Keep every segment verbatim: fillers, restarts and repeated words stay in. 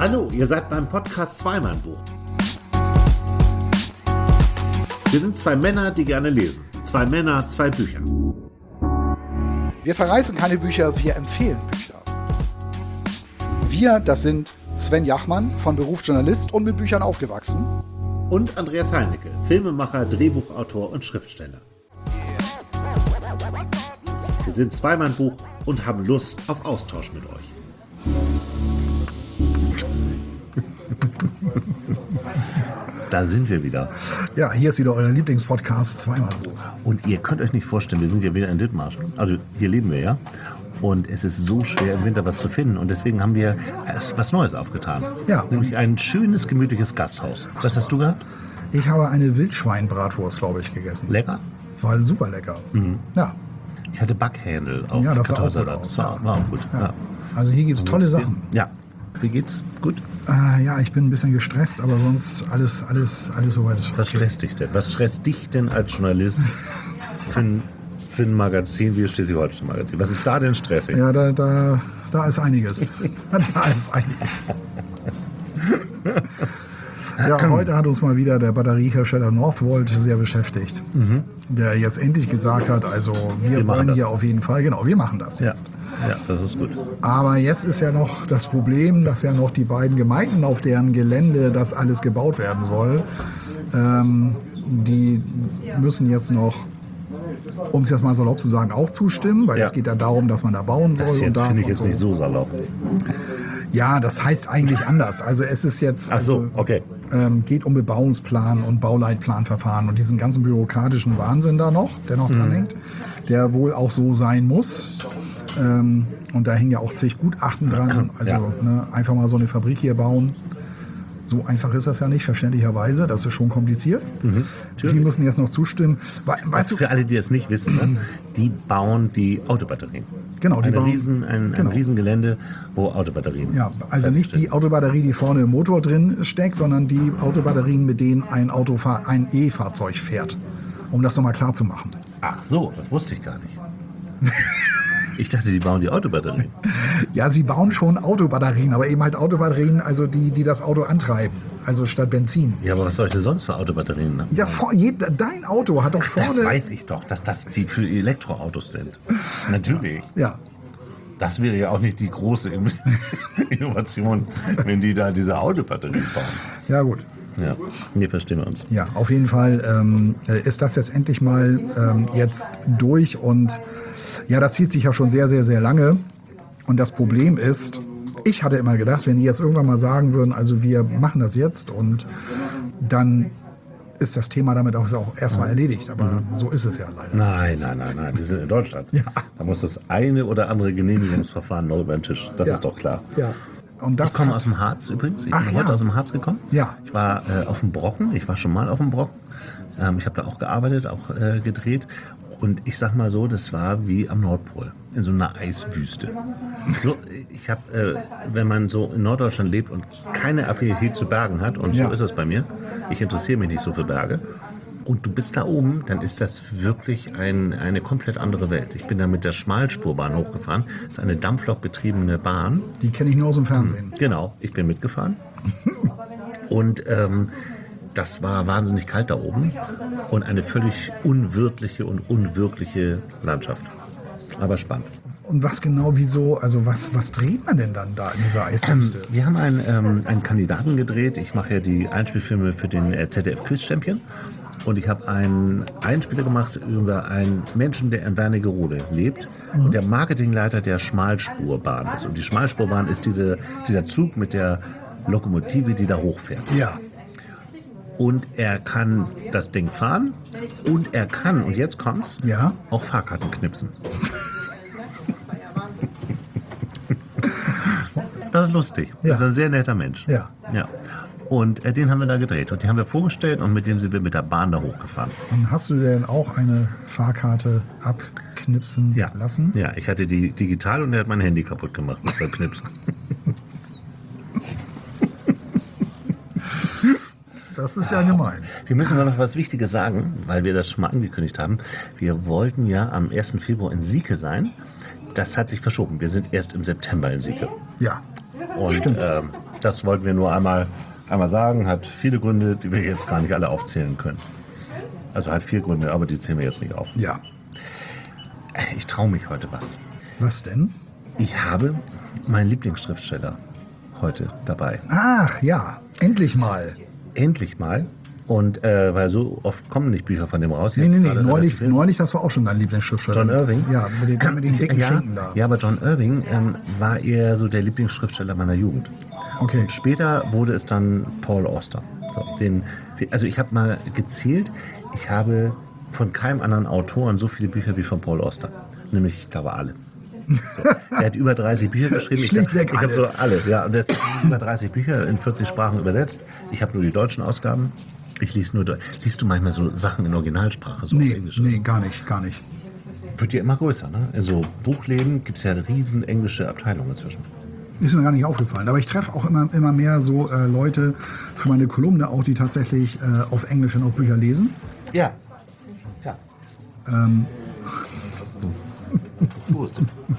Hallo, ihr seid beim Podcast Zweimann-Buch. Wir sind zwei Männer, die gerne lesen. Zwei Männer, zwei Bücher. Wir verreißen keine Bücher, wir empfehlen Bücher. Wir, das sind Sven Jachmann, von Beruf Journalist und mit Büchern aufgewachsen. Und Andreas Heinecke, Filmemacher, Drehbuchautor und Schriftsteller. Wir sind Zweimann-Buch und haben Lust auf Austausch mit euch. Da sind wir wieder. Ja, hier ist wieder euer Lieblingspodcast Zweimann-Buch. Und ihr könnt euch nicht vorstellen, wir sind ja wieder in Dithmarschen. Also hier leben wir ja. Und es ist so schwer im Winter was zu finden. Und deswegen haben wir erst was Neues aufgetan. Ja. Nämlich ein schönes, gemütliches Gasthaus. Was hast du gehabt? Ich habe eine Wildschweinbratwurst, glaube ich, gegessen. Lecker? War super lecker. Mhm. Ja. Ich hatte Backhändel auf Ja, das war auch gut Kartoffelsalat. aus, Das war, ja. war auch gut. Ja. Ja. Also hier gibt es tolle Sachen. Ja. Wie geht's? Gut? Äh, ja, ich bin ein bisschen gestresst, aber sonst alles, alles, alles soweit. Was stresst dich denn? Was stresst dich denn als Journalist für ein, für ein Magazin wie das Schleswig-Holstein-Magazin? Was ist da denn stressig? Ja, da, da, da ist einiges. da ist einiges. Ja, heute hat uns mal wieder der Batteriehersteller Northvolt sehr beschäftigt, mhm. der jetzt endlich gesagt hat, also wir, wir wollen ja auf jeden Fall, genau, wir machen das jetzt. Ja. ja, das ist gut. Aber jetzt ist ja noch das Problem, dass ja noch die beiden Gemeinden, auf deren Gelände das alles gebaut werden soll, ähm, die müssen jetzt noch, um es jetzt mal salopp zu sagen, auch zustimmen, weil ja. es geht ja darum, dass man da bauen soll. Das jetzt und finde ich jetzt so. nicht so salopp. Ja, das heißt eigentlich anders. Also es ist jetzt, Ach so, also, okay. ähm, geht um Bebauungsplan und Bauleitplanverfahren und diesen ganzen bürokratischen Wahnsinn da noch, der noch mhm. dran hängt, der wohl auch so sein muss. Ähm, und da hängen ja auch zig Gutachten dran. Also ja. ne, einfach mal so eine Fabrik hier bauen. So einfach ist das ja nicht, verständlicherweise. Das ist schon kompliziert. Mhm, die müssen jetzt noch zustimmen. We weißt du, für alle, die es nicht wissen, ne? Die bauen die Autobatterien. Genau, die Eine bauen, riesen, ein, genau. ein Riesengelände, wo Autobatterien. Ja, also nicht die Autobatterie, die vorne im Motor drin steckt, sondern die Autobatterien, mit denen ein Autofahr ein E-Fahrzeug fährt. Um das nochmal klar zu machen. Ach so, das wusste ich gar nicht. Ich dachte, die bauen die Autobatterien. Ja, sie bauen schon Autobatterien, aber eben halt Autobatterien, also die, die das Auto antreiben. Also statt Benzin. Ja, aber was soll ich denn sonst für Autobatterien machen? Ja, vor, je, dein Auto hat doch vorne... Das weiß ich doch, dass das die für Elektroautos sind. Natürlich. Ja. Das wäre ja auch nicht die große Innovation, wenn die da diese Autobatterien bauen. Ja, gut. Ja, nee, verstehen wir uns. Ja, auf jeden Fall ähm, ist das jetzt endlich mal ähm, jetzt durch und ja, das zieht sich ja schon sehr, sehr, sehr lange. Und das Problem ist, ich hatte immer gedacht, wenn die jetzt irgendwann mal sagen würden, also wir machen das jetzt und dann ist das Thema damit auch, auch erstmal erledigt. Aber mhm. so ist es ja leider. Nein, nein, nein, nein, wir sind in Deutschland. Ja. Da muss das eine oder andere Genehmigungsverfahren noch über den Tisch. Das ja. ist doch klar. Ja. Und das ich komme aus dem Harz übrigens. Ich Ach, bin ja. heute aus dem Harz gekommen. Ja. Ich war äh, auf dem Brocken. Ich war schon mal auf dem Brocken. Ähm, ich habe da auch gearbeitet, auch äh, gedreht. Und ich sag mal so, das war wie am Nordpol, in so einer Eiswüste. So, ich habe, äh, wenn man so in Norddeutschland lebt und keine Affinität zu Bergen hat, und ja. so ist es bei mir, ich interessiere mich nicht so für Berge, und du bist da oben, dann ist das wirklich ein, eine komplett andere Welt. Ich bin da mit der Schmalspurbahn hochgefahren. Das ist eine dampflokbetriebene Bahn. Die kenne ich nur aus dem Fernsehen. Genau, ich bin mitgefahren. Und ähm, das war wahnsinnig kalt da oben und eine völlig unwirtliche und unwirkliche Landschaft. Aber spannend. Und was genau, wieso, also was, was dreht man denn dann da in dieser Eiswüste? Ähm, wir haben einen, ähm, einen Kandidaten gedreht. Ich mache ja die Einspielfilme für den äh, Z D F Quiz Champion. Und ich habe einen Einspieler gemacht über einen Menschen, der in Wernigerode lebt mhm. und der Marketingleiter der Schmalspurbahn ist. Und die Schmalspurbahn ist diese, dieser Zug mit der Lokomotive, die da hochfährt. Ja. Und er kann das Ding fahren und er kann, und jetzt kommt's, ja. auch Fahrkarten knipsen. Das ist lustig. Ja. Das ist ein sehr netter Mensch. Ja. Ja. Und äh, den haben wir da gedreht und die haben wir vorgestellt und mit dem sind wir mit der Bahn da hochgefahren. Und hast du denn auch eine Fahrkarte abknipsen ja. lassen? Ja, ich hatte die digital und er hat mein Handy kaputt gemacht mit seinem Knipsen. Das ist ja gemein. Wir müssen aber noch was Wichtiges sagen, weil wir das schon mal angekündigt haben. Wir wollten ja am ersten Februar in Sieke sein. Das hat sich verschoben. Wir sind erst im September in Sieke. Ja, und, stimmt. Ähm, Das wollten wir nur einmal, einmal sagen. Hat viele Gründe, die wir jetzt gar nicht alle aufzählen können. Also hat vier Gründe, aber die zählen wir jetzt nicht auf. Ja. Ich traue mich heute was. Was denn? Ich habe meinen Lieblingsschriftsteller heute dabei. Ach ja, endlich mal. Endlich mal. Und äh, weil so oft kommen nicht Bücher von dem raus. Nee, Jetzt nee, nee, gerade neulich, relativ- neulich, das war auch schon dein Lieblingsschriftsteller. John Irving? Ja, mit den, mit den dicken ja, Schinken da. ja, aber John Irving ähm, war eher so der Lieblingsschriftsteller meiner Jugend. Okay. Später wurde es dann Paul Auster. So, den, also ich habe mal gezählt, ich habe von keinem anderen Autoren so viele Bücher wie von Paul Auster. Nämlich, ich glaube, alle. So. Er hat über dreißig Bücher geschrieben. Schlichtweg ich habe alle. hab so alle. Ja, und er hat über dreißig Bücher in vierzig Sprachen übersetzt. Ich habe nur die deutschen Ausgaben. Ich lese nur, liest du manchmal so Sachen in Originalsprache? So auf Nee, Englisch? nee, gar nicht, gar nicht. Wird ja immer größer, ne? In so Buchläden gibt es ja eine riesen englische Abteilung inzwischen. Ist mir gar nicht aufgefallen. Aber ich treffe auch immer, immer mehr so äh, Leute für meine Kolumne auch, die tatsächlich äh, auf Englisch noch Bücher lesen. Ja. Ja. Ähm, Prost.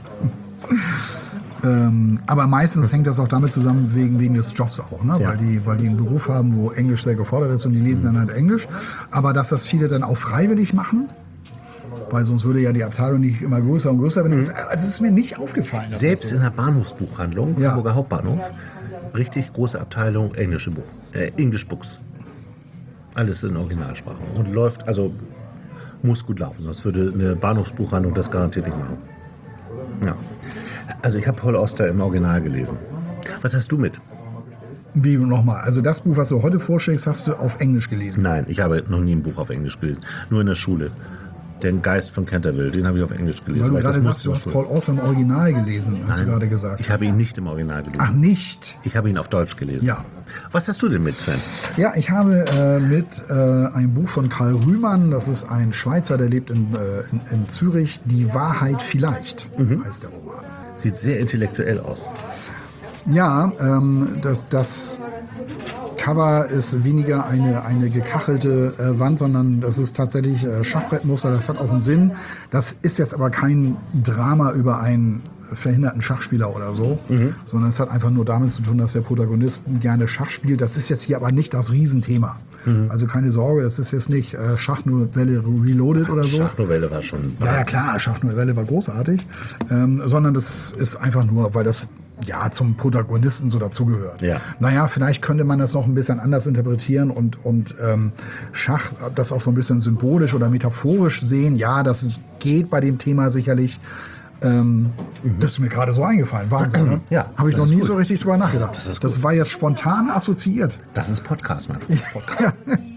ähm, aber meistens hängt das auch damit zusammen, wegen, wegen des Jobs auch, ne? Ja. weil, die, weil die einen Beruf haben, wo Englisch sehr gefordert ist und die lesen dann halt Englisch. Aber dass das viele dann auch freiwillig machen, weil sonst würde ja die Abteilung nicht immer größer und größer werden. Das, das ist mir nicht aufgefallen. dass Selbst das so in der Bahnhofsbuchhandlung, Ja. Hamburger Hauptbahnhof, richtig große Abteilung englische Buch, äh, English Books. Alles in Originalsprache. Und läuft, also muss gut laufen, sonst würde eine Bahnhofsbuchhandlung das garantiert nicht machen. Ja. Also ich habe Paul Auster im Original gelesen. Was hast du mit? Wie nochmal? Also das Buch, was du heute vorschlägst, hast du auf Englisch gelesen? Nein, ich habe noch nie ein Buch auf Englisch gelesen. Nur in der Schule. Den Geist von Canterville, den habe ich auf Englisch gelesen. Weil du ich gerade das sagst, musste du in hast der Schule. Paul Auster im Original gelesen, hast du gerade gesagt. Ich habe ihn nicht im Original gelesen. Ach, nicht? Ich habe ihn auf Deutsch gelesen. Ja. Was hast du denn mit, Sven? Ja, ich habe äh, mit äh, ein Buch von Karl Rühmann, das ist ein Schweizer, der lebt in, äh, in, in Zürich, Die Wahrheit vielleicht, heißt der Roman. Sieht sehr intellektuell aus. Ja, ähm, das, das Cover ist weniger eine, eine gekachelte äh, Wand, sondern das ist tatsächlich äh, Schachbrettmuster, das hat auch einen Sinn. Das ist jetzt aber kein Drama über einen verhinderten Schachspieler oder so, mhm. sondern es hat einfach nur damit zu tun, dass der Protagonist gerne Schach spielt. Das ist jetzt hier aber nicht das Riesenthema. Mhm. Also keine Sorge, das ist jetzt nicht äh, Schachnovelle Reloaded oder so. Schachnovelle war schon... Ja, ja klar, Schachnovelle war großartig, ähm, sondern das ist einfach nur, weil das ja zum Protagonisten so dazugehört. Ja. Naja, vielleicht könnte man das noch ein bisschen anders interpretieren und, und ähm, Schach das auch so ein bisschen symbolisch oder metaphorisch sehen. Ja, das geht bei dem Thema sicherlich. Ähm, mhm. Das ist mir gerade so eingefallen. Wahnsinn, ne? Ja, habe ich das noch ist nie gut. so richtig drüber nachgedacht. Das, das, ist das gut. war jetzt spontan assoziiert. Das ist Podcast, Mann. Das ist Podcast.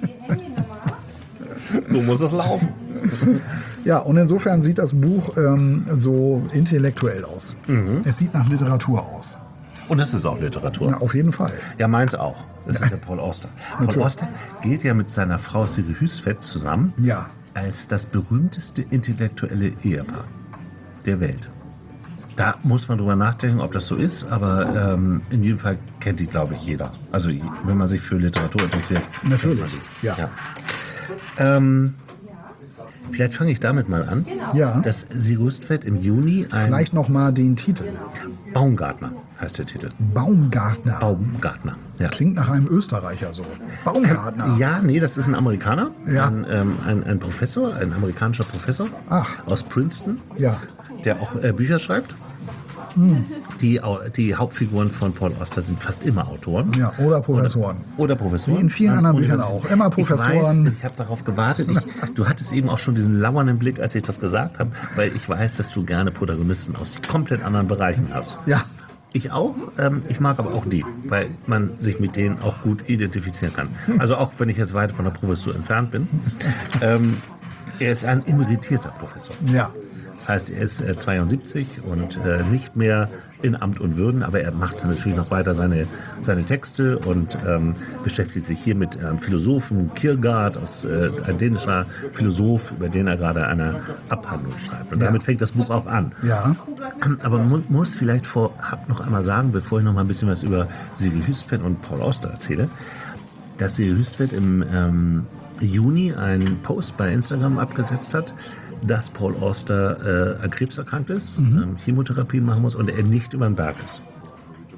So muss es laufen. Ja, und insofern sieht das Buch ähm, so intellektuell aus. Mhm. Es sieht nach Literatur aus. Und das ist auch Literatur. Na, auf jeden Fall. Ja, meins auch. Das ist der Paul Auster. Paul Natürlich. Auster gilt ja mit seiner Frau Siri Hüsfeld zusammen Ja. als das berühmteste intellektuelle Ehepaar der Welt. Da muss man drüber nachdenken, ob das so ist, aber ähm, in jedem Fall kennt die, glaube ich, jeder. Also wenn man sich für Literatur interessiert. Natürlich, kennt man die. ja. ja. Ähm, vielleicht fange ich damit mal an, Ja. dass Siri Hüsfeld im Juni ein Vielleicht noch mal den Titel. Baumgartner heißt der Titel. Baumgartner. Baumgartner. Ja. Klingt nach einem Österreicher so. Baumgartner. Ja, nee, das ist ein Amerikaner, Ja. ein, ähm, ein, ein Professor, ein amerikanischer Professor Ach. aus Princeton, Ja. der auch äh, Bücher schreibt. Hm. Die, Au- die Hauptfiguren von Paul Auster sind fast immer Autoren. Ja, oder Professoren. Oder Professoren. Wie in vielen An anderen Büchern Universität. auch. Immer Professoren. Ich weiß, ich habe darauf gewartet. Ich, du hattest eben auch schon diesen lauernden Blick, als ich das gesagt habe, weil ich weiß, dass du gerne Protagonisten aus komplett anderen Bereichen hast. Ja. Ich auch. Ähm, ich mag aber auch die, weil man sich mit denen auch gut identifizieren kann. Also auch wenn ich jetzt weit von der Professur entfernt bin. Ähm, er ist ein emeritierter Professor. Ja. Das heißt, er ist äh, zweiundsiebzig und äh, nicht mehr in Amt und Würden, aber er macht natürlich noch weiter seine, seine Texte und ähm, beschäftigt sich hier mit ähm, Philosophen Kierkegaard, aus, äh, ein dänischer Philosoph, über den er gerade eine Abhandlung schreibt. Und Ja. damit fängt das Buch auch an. Ja. Aber man muss vielleicht vorab noch einmal sagen, bevor ich noch mal ein bisschen was über Siri Hüsfeld und Paul Auster erzähle, dass Siri Hüsfeld im ähm, Juni einen Post bei Instagram abgesetzt hat, dass Paul Auster äh, an Krebs erkrankt ist, mhm. ähm, Chemotherapie machen muss und er nicht über den Berg ist.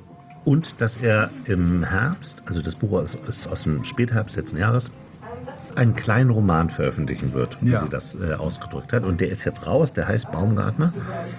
Und dass er im Herbst, also das Buch ist, ist aus dem Spätherbst letzten Jahres, einen kleinen Roman veröffentlichen wird, wie Ja. sie das äh, ausgedrückt hat. Und der ist jetzt raus, der heißt Baumgartner.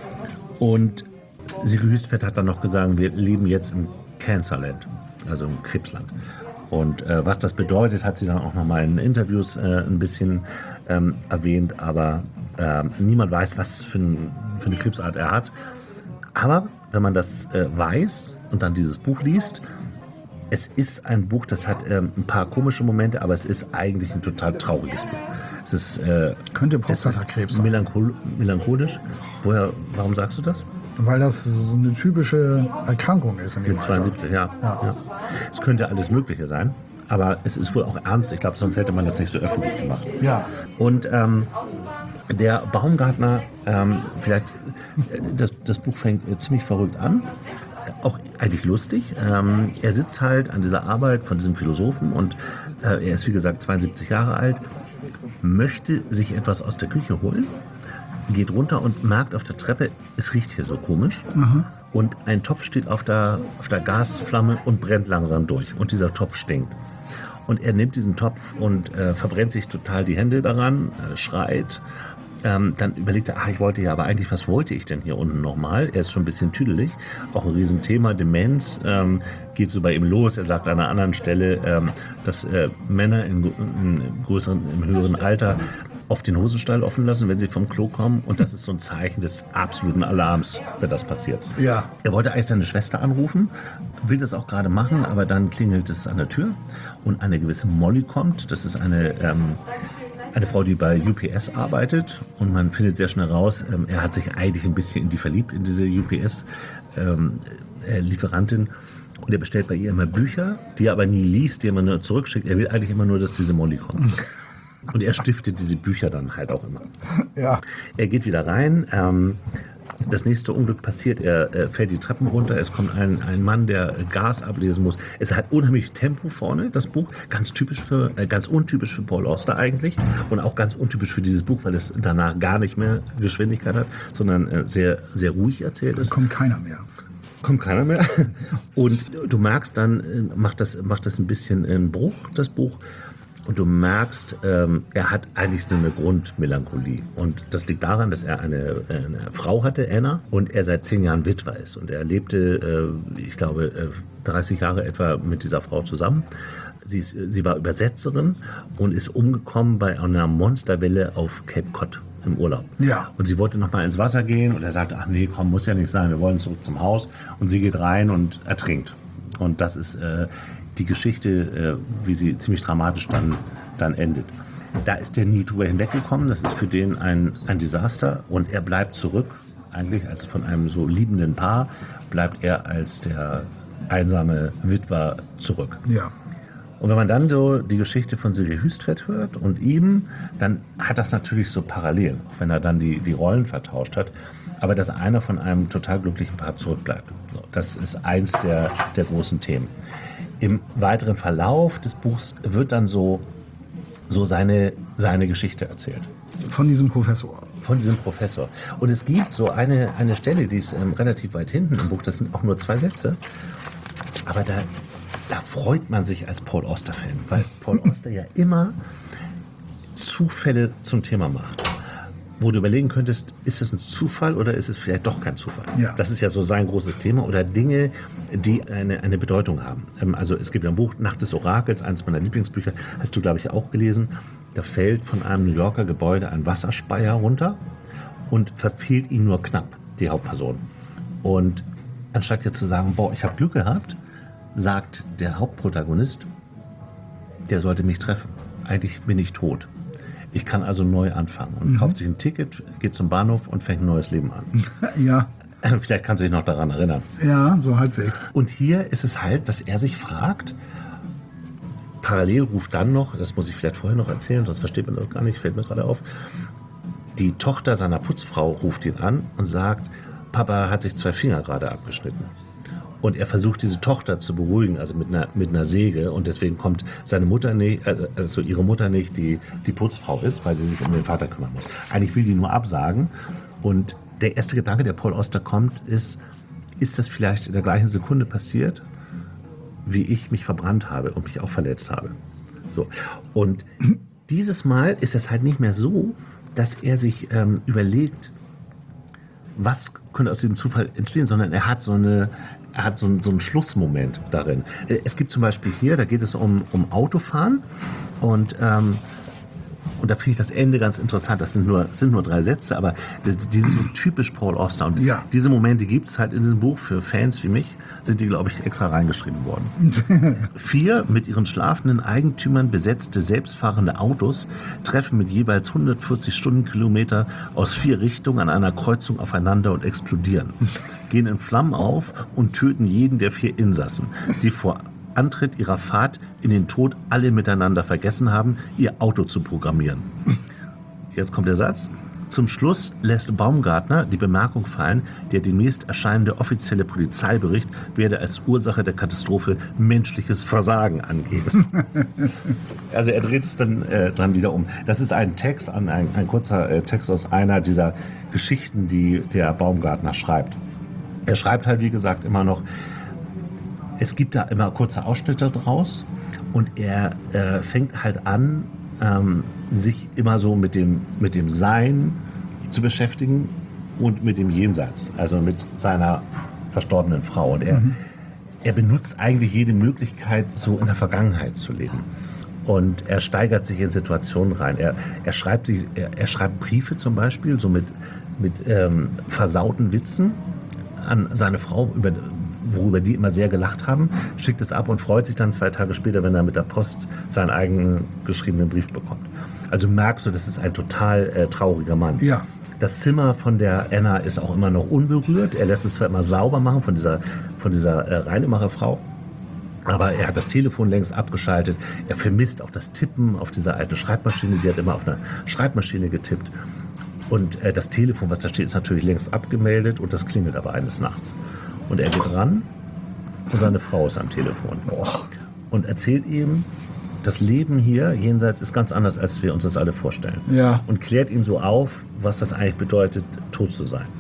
Und Siri Hüstvedt hat dann noch gesagt, wir leben jetzt im Cancerland, also im Krebsland. Und äh, was das bedeutet, hat sie dann auch nochmal in Interviews äh, ein bisschen ähm, erwähnt. Aber äh, niemand weiß, was für, ein, für eine Krebsart er hat. Aber wenn man das äh, weiß und dann dieses Buch liest, es ist ein Buch, das hat ähm, ein paar komische Momente, aber es ist eigentlich ein total trauriges Buch. Es ist, äh, Könnte es ist Prostatakrebs sein. melanchol- melancholisch. Woher, warum sagst du das? Weil das so eine typische Erkrankung ist in dem Mit zweiundsiebzig, ja. Ja. ja. Es könnte alles Mögliche sein, aber es ist wohl auch ernst. Ich glaube, sonst hätte man das nicht so öffentlich gemacht. Ja. Und ähm, der Baumgartner, ähm, vielleicht, äh, das, das Buch fängt äh, ziemlich verrückt an. Auch eigentlich lustig. Ähm, er sitzt halt an dieser Arbeit von diesem Philosophen und äh, er ist, wie gesagt, zweiundsiebzig Jahre alt, möchte sich etwas aus der Küche holen, geht runter und merkt auf der Treppe, es riecht hier so komisch. Und ein Topf steht auf der, auf der Gasflamme und brennt langsam durch. Und dieser Topf stinkt. Und er nimmt diesen Topf und äh, verbrennt sich total die Hände daran, äh, schreit. Ähm, dann überlegt er, ach, ich wollte ja, aber eigentlich, was wollte ich denn hier unten nochmal? Er ist schon ein bisschen tüdelig, auch ein Riesenthema, Demenz, ähm, geht so bei ihm los. Er sagt an einer anderen Stelle, ähm, dass äh, Männer in, in größeren, im höheren Alter oft den Hosenstall offen lassen, wenn sie vom Klo kommen. Und das ist so ein Zeichen des absoluten Alarms, wenn das passiert. Ja. Er wollte eigentlich seine Schwester anrufen, will das auch gerade machen, aber dann klingelt es an der Tür und eine gewisse Molly kommt. Das ist eine... Ähm, Eine Frau, die bei U P S arbeitet, und man findet sehr schnell raus, ähm, er hat sich eigentlich ein bisschen in die verliebt, in diese U P S-Lieferantin. Ähm, und er bestellt bei ihr immer Bücher, die er aber nie liest, die er immer nur zurückschickt. Er will eigentlich immer nur, dass diese Molly kommt. Und er stiftet diese Bücher dann halt auch immer. Ja. Er geht wieder rein. Ähm, das nächste Unglück passiert, er äh, fällt die Treppen runter, es kommt ein, ein Mann, der Gas ablesen muss. Es hat unheimlich Tempo vorne, das Buch, ganz typisch für, äh, ganz untypisch für Paul Auster eigentlich und auch ganz untypisch für dieses Buch, weil es danach gar nicht mehr Geschwindigkeit hat, sondern äh, sehr, sehr ruhig erzählt ist. Kommt keiner mehr. Kommt keiner mehr. Und du merkst dann, äh, macht das, macht das ein bisschen einen Bruch, das Buch. Und du merkst, ähm, er hat eigentlich eine Grundmelancholie. Und das liegt daran, dass er eine, eine Frau hatte, Anna, und er seit zehn Jahren Witwer ist. Und er lebte, äh, ich glaube, äh, dreißig Jahre etwa mit dieser Frau zusammen. Sie, ist, sie war Übersetzerin und ist umgekommen bei einer Monsterwelle auf Cape Cod im Urlaub. Ja. Und sie wollte noch mal ins Wasser gehen und er sagte, ach nee, komm, muss ja nicht sein, wir wollen zurück zum Haus. Und sie geht rein und ertrinkt. Und das ist... Äh, die Geschichte, wie sie ziemlich dramatisch dann, dann endet. Da ist der nie drüber hinweggekommen, das ist für den ein, ein Desaster und er bleibt zurück, eigentlich als von einem so liebenden Paar, bleibt er als der einsame Witwer zurück. Ja. Und wenn man dann so die Geschichte von Siri Hüstvedt hört und ihm, dann hat das natürlich so Parallelen, auch wenn er dann die, die Rollen vertauscht hat, aber dass einer von einem total glücklichen Paar zurückbleibt. So, das ist eins der, der großen Themen. Im weiteren Verlauf des Buchs wird dann so, so seine, seine Geschichte erzählt. Von diesem Professor. Von diesem Professor. Und es gibt so eine, eine Stelle, die ist ähm, relativ weit hinten im Buch, das sind auch nur zwei Sätze, aber da, da freut man sich als Paul Auster-Fan, weil Paul Auster ja immer Zufälle zum Thema macht. Wo du überlegen könntest, ist es ein Zufall oder ist es vielleicht doch kein Zufall? Ja. Das ist ja so sein großes Thema. Oder Dinge, die eine, eine Bedeutung haben. Also es gibt ja ein Buch, Nacht des Orakels, eines meiner Lieblingsbücher, hast du, glaube ich, auch gelesen. Da fällt von einem New Yorker Gebäude ein Wasserspeier runter und verfehlt ihn nur knapp, die Hauptperson. Und anstatt jetzt zu sagen, boah, ich habe Glück gehabt, sagt der Hauptprotagonist, der sollte mich treffen. Eigentlich bin ich tot. Ich kann also neu anfangen und mhm. kauft sich ein Ticket, geht zum Bahnhof und fängt ein neues Leben an. Ja. Vielleicht kannst du dich noch daran erinnern. Ja, so halbwegs. Und hier ist es halt, dass er sich fragt, parallel ruft dann noch, das muss ich vielleicht vorher noch erzählen, sonst versteht man das gar nicht, fällt mir gerade auf, die Tochter seiner Putzfrau ruft ihn an und sagt, Papa hat sich zwei Finger gerade abgeschnitten. Und er versucht, diese Tochter zu beruhigen, also mit einer, mit einer Säge. Und deswegen kommt seine Mutter nicht, also ihre Mutter nicht, die die Putzfrau ist, weil sie sich um den Vater kümmern muss. Eigentlich will die nur absagen. Und der erste Gedanke, der Paul Auster kommt, ist, ist das vielleicht in der gleichen Sekunde passiert? wie ich mich verbrannt habe und mich auch verletzt habe. So. Und dieses Mal ist es halt nicht mehr so, dass er sich ähm, überlegt, was könnte aus diesem Zufall entstehen, sondern er hat so eine, er hat so, einen, so einen Schlussmoment darin. Es gibt zum Beispiel hier, da geht es um, um Autofahren und ähm, Und da finde ich das Ende ganz interessant. Das sind nur, sind nur drei Sätze, aber das, die sind so typisch Paul Auster. Und ja. diese Momente gibt es halt in diesem Buch. Für Fans wie mich sind die, glaube ich, extra reingeschrieben worden. Vier mit ihren schlafenden Eigentümern besetzte selbstfahrende Autos treffen mit jeweils hundertvierzig Stundenkilometer aus vier Richtungen an einer Kreuzung aufeinander und explodieren. Gehen in Flammen auf und töten jeden der vier Insassen, die vor Antritt ihrer Fahrt in den Tod alle miteinander vergessen haben, ihr Auto zu programmieren. Jetzt kommt der Satz. Zum Schluss lässt Baumgartner die Bemerkung fallen, der demnächst erscheinende offizielle Polizeibericht werde als Ursache der Katastrophe menschliches Versagen angeben. Also er dreht es dann äh, dran wieder um. Das ist ein Text, ein, ein kurzer äh, Text aus einer dieser Geschichten, die der Baumgartner schreibt. Er schreibt halt, wie gesagt, immer noch. Es gibt da immer kurze Ausschnitte draus und er äh, fängt halt an, ähm, sich immer so mit dem, mit dem Sein zu beschäftigen und mit dem Jenseits, also mit seiner verstorbenen Frau. Und er, mhm. er benutzt eigentlich jede Möglichkeit, so in der Vergangenheit zu leben. Und er steigert sich in Situationen rein. Er, er, schreibt, sich, er, er schreibt Briefe zum Beispiel, so mit, mit ähm, versauten Witzen an seine Frau, über worüber die immer sehr gelacht haben, schickt es ab und freut sich dann zwei Tage später, wenn er mit der Post seinen eigenen geschriebenen Brief bekommt. Also merkst du, das ist ein total äh, trauriger Mann. Ja. Das Zimmer von der Anna ist auch immer noch unberührt. Er lässt es zwar immer sauber machen von dieser, von dieser äh, Reinemacherfrau, aber er hat das Telefon längst abgeschaltet. Er vermisst auch das Tippen auf dieser alten Schreibmaschine. Die hat immer auf einer Schreibmaschine getippt. Und äh, das Telefon, was da steht, ist natürlich längst abgemeldet und das klingelt aber eines Nachts. Und er geht ran und seine Frau ist am Telefon. Und erzählt ihm, das Leben hier jenseits ist ganz anders, als wir uns das alle vorstellen. Ja. Und klärt ihm so auf, was das eigentlich bedeutet, tot zu sein.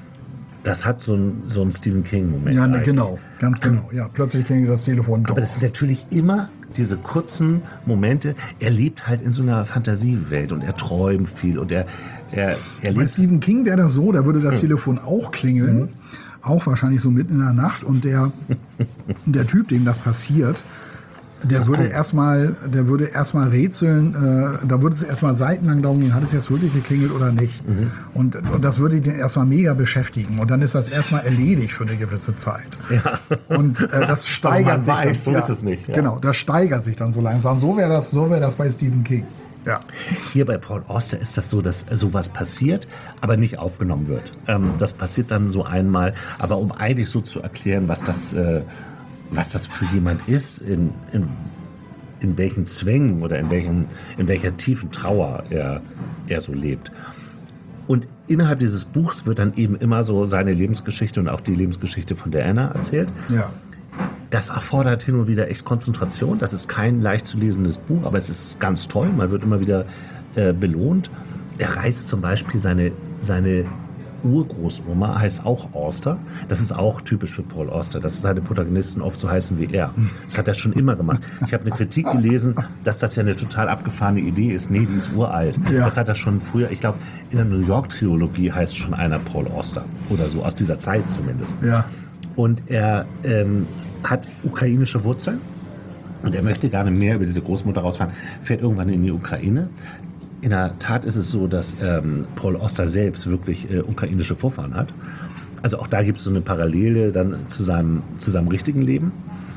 Das hat so einen so einen Stephen King-Moment. Ja, ne, genau, ganz genau. Ja, plötzlich klingelt das Telefon doch. Aber das sind natürlich immer diese kurzen Momente. Er lebt halt in so einer Fantasiewelt und er träumt viel und er, er, er Bei lebt. Stephen King wäre das so, da würde das Telefon auch klingeln. Mhm. Auch wahrscheinlich so mitten in der Nacht und der, der Typ, dem das passiert, der würde erstmal, der würde erstmal rätseln, äh, da würde es erstmal seitenlang darum gehen, hat es jetzt wirklich geklingelt oder nicht. Mhm. Und, und das würde ihn erstmal mega beschäftigen und dann ist das erstmal erledigt für eine gewisse Zeit. Ja. Und äh, das steigert sich weiß, dann. So ja, ist es nicht. Ja. Genau, das steigert sich dann so langsam. So wäre das, so wäre das bei Stephen King. Ja. Hier bei Paul Auster ist das so, dass sowas passiert, aber nicht aufgenommen wird. Ähm, das passiert dann so einmal, aber um eigentlich so zu erklären, was das, äh, was das für jemand ist, in, in, in welchen Zwängen oder in, welchen, in welcher tiefen Trauer er, er so lebt. Und innerhalb dieses Buchs wird dann eben immer so seine Lebensgeschichte und auch die Lebensgeschichte von der Anna erzählt. Ja. Das erfordert hin und wieder echt Konzentration. Das ist kein leicht zu lesendes Buch, aber es ist ganz toll. Man wird immer wieder äh, belohnt. Er reist zum Beispiel seine, seine Urgroßoma, heißt auch Auster. Das ist auch typisch für Paul Auster, dass seine Protagonisten oft so heißen wie er. Das hat er schon immer gemacht. Ich habe eine Kritik gelesen, dass das ja eine total abgefahrene Idee ist. Nee, die ist uralt. Ja. Das hat er schon früher, ich glaube, in der New York-Trilogie heißt schon einer Paul Auster. Oder so, aus dieser Zeit zumindest. Ja. Und er ähm, hat ukrainische Wurzeln und er möchte gerne mehr über diese Großmutter rausfahren, fährt irgendwann in die Ukraine. In der Tat ist es so, dass ähm, Paul Auster selbst wirklich äh, ukrainische Vorfahren hat. Also auch da gibt es so eine Parallele dann zu seinem, zu seinem richtigen Leben.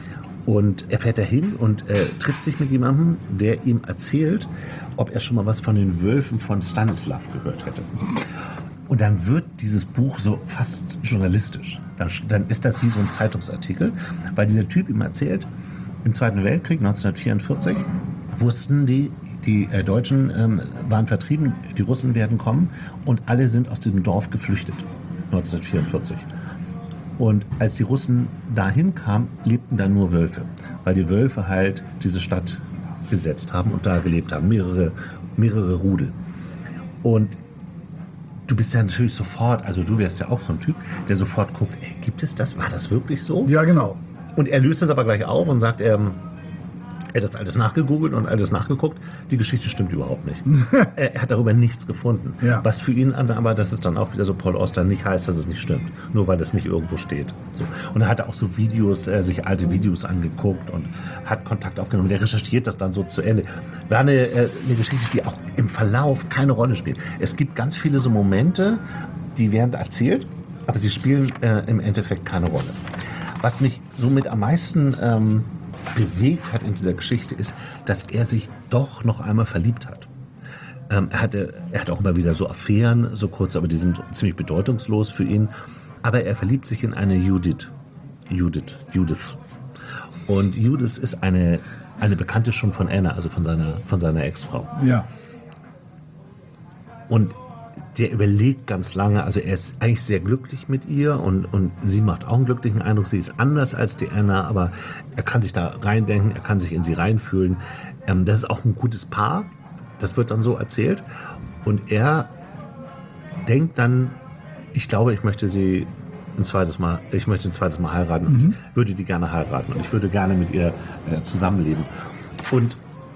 Und er fährt dahin und äh, trifft sich mit jemandem, der ihm erzählt, ob er schon mal was von den Wölfen von Stanislav gehört hätte. Und dann wird dieses Buch so fast journalistisch. Dann, dann ist das wie so ein Zeitungsartikel, weil dieser Typ ihm erzählt, im Zweiten Weltkrieg neunzehnhundertvierundvierzig wussten die, die äh, Deutschen ähm, waren vertrieben, die Russen werden kommen und alle sind aus diesem Dorf geflüchtet, neunzehnhundertvierundvierzig. Und als die Russen dahin kamen, lebten da nur Wölfe, weil die Wölfe halt diese Stadt besetzt haben und da gelebt haben, mehrere, mehrere Rudel. Und du bist ja natürlich sofort, also du wärst ja auch so ein Typ, der sofort guckt, ey, gibt es das? War das wirklich so? Ja, genau. Und er löst das aber gleich auf und sagt, er, er hat das alles nachgegoogelt und alles nachgeguckt. Die Geschichte stimmt überhaupt nicht. er, er hat darüber nichts gefunden. Ja. Was für ihn aber, das ist dann auch wieder so Paul Auster, nicht heißt, dass es nicht stimmt. Nur weil es nicht irgendwo steht. So. Und er hat auch so Videos, äh, sich alte Videos angeguckt und hat Kontakt aufgenommen. Der recherchiert das dann so zu Ende. War eine, äh, eine Geschichte, die auch im Verlauf keine Rolle spielt. Es gibt ganz viele so Momente, die werden erzählt, aber sie spielen äh, im Endeffekt keine Rolle. Was mich somit am meisten ähm, bewegt hat in dieser Geschichte ist, dass er sich doch noch einmal verliebt hat. Ähm, er, hatte, er hat auch immer wieder so Affären, so kurz, aber die sind ziemlich bedeutungslos für ihn. Aber er verliebt sich in eine Judith. Judith, Judith. Und Judith ist eine, eine Bekannte schon von Anna, also von seiner, von seiner Ex-Frau. Ja. Und der überlegt ganz lange, also er ist eigentlich sehr glücklich mit ihr und, und sie macht auch einen glücklichen Eindruck. Sie ist anders als die Anna, aber er kann sich da reindenken, er kann sich in sie reinfühlen. Ähm, das ist auch ein gutes Paar, das wird dann so erzählt. Und er denkt dann, ich glaube, ich möchte sie ein zweites Mal, ich möchte ein zweites Mal heiraten und mhm. ich würde die gerne heiraten und ich würde gerne mit ihr äh, zusammenleben. Und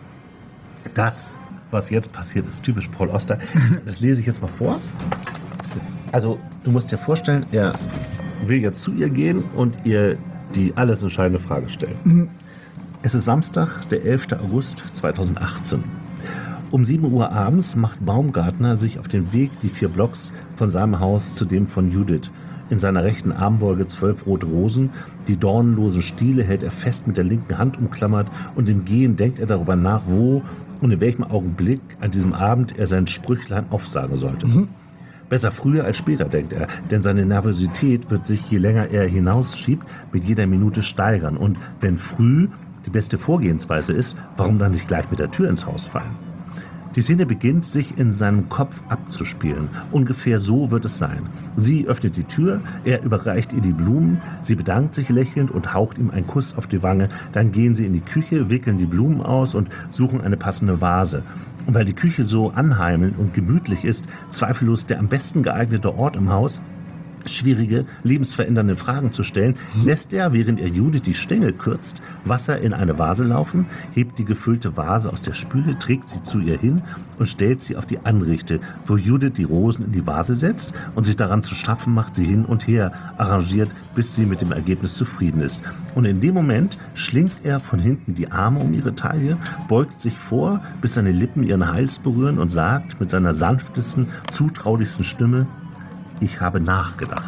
das, was jetzt passiert, ist typisch Paul Auster. Das lese ich jetzt mal vor. Also, du musst dir vorstellen, er will jetzt zu ihr gehen und ihr die alles entscheidende Frage stellen. Mhm. Es ist Samstag, der elfter August zweitausendachtzehn. Um sieben Uhr abends macht Baumgartner sich auf den Weg die vier Blocks von seinem Haus zu dem von Judith. In seiner rechten Armbeuge zwölf rote Rosen, die dornenlosen Stiele hält er fest mit der linken Hand umklammert und im Gehen denkt er darüber nach, wo und in welchem Augenblick an diesem Abend er sein Sprüchlein aufsagen sollte. Mhm. Besser früher als später, denkt er, denn seine Nervosität wird sich, je länger er hinausschiebt, mit jeder Minute steigern. Und wenn früh die beste Vorgehensweise ist, warum dann nicht gleich mit der Tür ins Haus fallen? Die Szene beginnt, sich in seinem Kopf abzuspielen. Ungefähr so wird es sein. Sie öffnet die Tür, er überreicht ihr die Blumen, sie bedankt sich lächelnd und haucht ihm einen Kuss auf die Wange. Dann gehen sie in die Küche, wickeln die Blumen aus und suchen eine passende Vase. Und weil die Küche so anheimelnd und gemütlich ist, zweifellos der am besten geeignete Ort im Haus, schwierige, lebensverändernde Fragen zu stellen, lässt er, während er Judith die Stängel kürzt, Wasser in eine Vase laufen, hebt die gefüllte Vase aus der Spüle, trägt sie zu ihr hin und stellt sie auf die Anrichte, wo Judith die Rosen in die Vase setzt und sich daran zu schaffen macht, sie hin und her arrangiert, bis sie mit dem Ergebnis zufrieden ist. Und in dem Moment schlingt er von hinten die Arme um ihre Taille, beugt sich vor, bis seine Lippen ihren Hals berühren und sagt mit seiner sanftesten, zutraulichsten Stimme: Ich habe nachgedacht.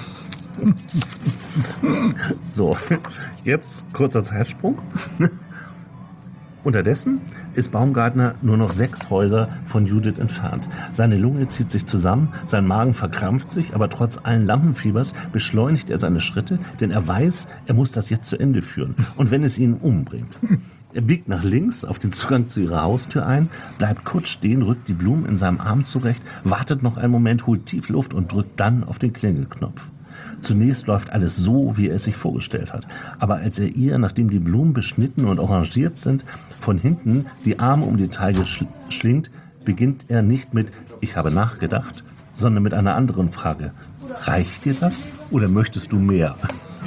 So, jetzt kurzer Zeitsprung. Unterdessen ist Baumgartner nur noch sechs Häuser von Judith entfernt. Seine Lunge zieht sich zusammen, sein Magen verkrampft sich, aber trotz allen Lampenfiebers beschleunigt er seine Schritte, denn er weiß, er muss das jetzt zu Ende führen. Und wenn es ihn umbringt. Er biegt nach links auf den Zugang zu ihrer Haustür ein, bleibt kurz stehen, rückt die Blumen in seinem Arm zurecht, wartet noch einen Moment, holt tief Luft und drückt dann auf den Klingelknopf. Zunächst läuft alles so, wie er es sich vorgestellt hat. Aber als er ihr, nachdem die Blumen beschnitten und arrangiert sind, von hinten die Arme um die Taille schl- schlingt, beginnt er nicht mit „Ich habe nachgedacht", sondern mit einer anderen Frage: Reicht dir das oder möchtest du mehr?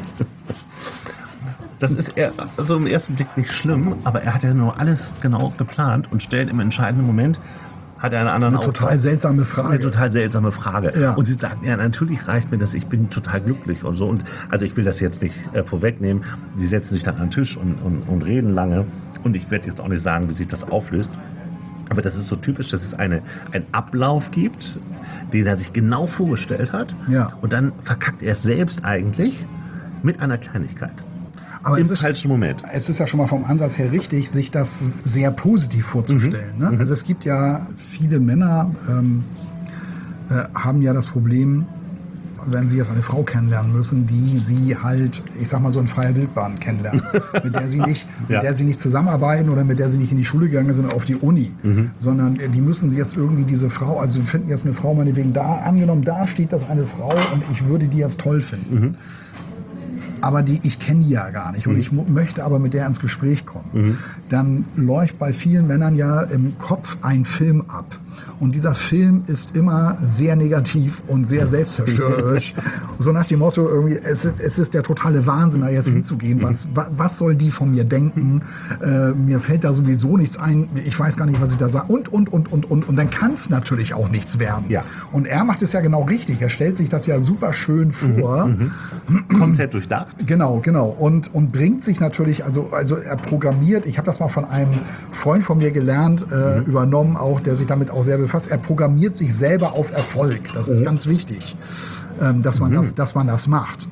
Das ist eher, also im ersten Blick nicht schlimm, aber er hat ja nur alles genau geplant und stellt im entscheidenden Moment, hat er einen anderen Eine total Auftrag. seltsame Frage. Eine total seltsame Frage. Ja. Und sie sagt, ja, natürlich reicht mir das, ich bin total glücklich und so. Und also ich will das jetzt nicht äh, vorwegnehmen. Sie setzen sich dann an den Tisch und, und, und reden lange. Und ich werde jetzt auch nicht sagen, wie sich das auflöst. Aber das ist so typisch, dass es eine, einen Ablauf gibt, den er sich genau vorgestellt hat. Ja. Und dann verkackt er es selbst eigentlich mit einer Kleinigkeit. Aber Im es ist, falschen Moment. Es ist ja schon mal vom Ansatz her richtig, sich das sehr positiv vorzustellen. Mhm. Ne? Mhm. Also es gibt ja viele Männer, ähm, äh, haben ja das Problem, wenn sie jetzt eine Frau kennenlernen müssen, die sie halt, ich sag mal so in freier Wildbahn kennenlernen, mit der sie nicht, Ja. mit der sie nicht zusammenarbeiten oder mit der sie nicht in die Schule gegangen sind, auf die Uni, Mhm. sondern die müssen sie jetzt irgendwie diese Frau, also sie finden jetzt eine Frau meinetwegen da, angenommen, da steht das eine Frau und ich würde die jetzt toll finden. Mhm. Aber die, ich kenne die ja gar nicht und Mhm. ich mu- möchte aber mit der ins Gespräch kommen. Mhm. Dann läuft bei vielen Männern ja im Kopf ein Film ab. Und dieser Film ist immer sehr negativ und sehr selbstzerstörerisch. So nach dem Motto, irgendwie, es, es ist der totale Wahnsinn, da jetzt hinzugehen. Was, wa, was soll die von mir denken? Äh, mir fällt da sowieso nichts ein. Ich weiß gar nicht, was ich da sage. Und, und, und, und, und. Und dann kann es natürlich auch nichts werden. Ja. Und er macht es ja genau richtig. Er stellt sich das ja super schön vor. Mhm, mhm. Komplett durchdacht. Genau, genau. Und, und bringt sich natürlich, also, also er programmiert, ich habe das mal von einem Freund von mir gelernt, äh, mhm. übernommen auch, der sich damit auch sehr befasst. Er programmiert sich selber auf Erfolg. Das ist mhm. ganz wichtig, ähm, dass man mhm. das, dass man das macht.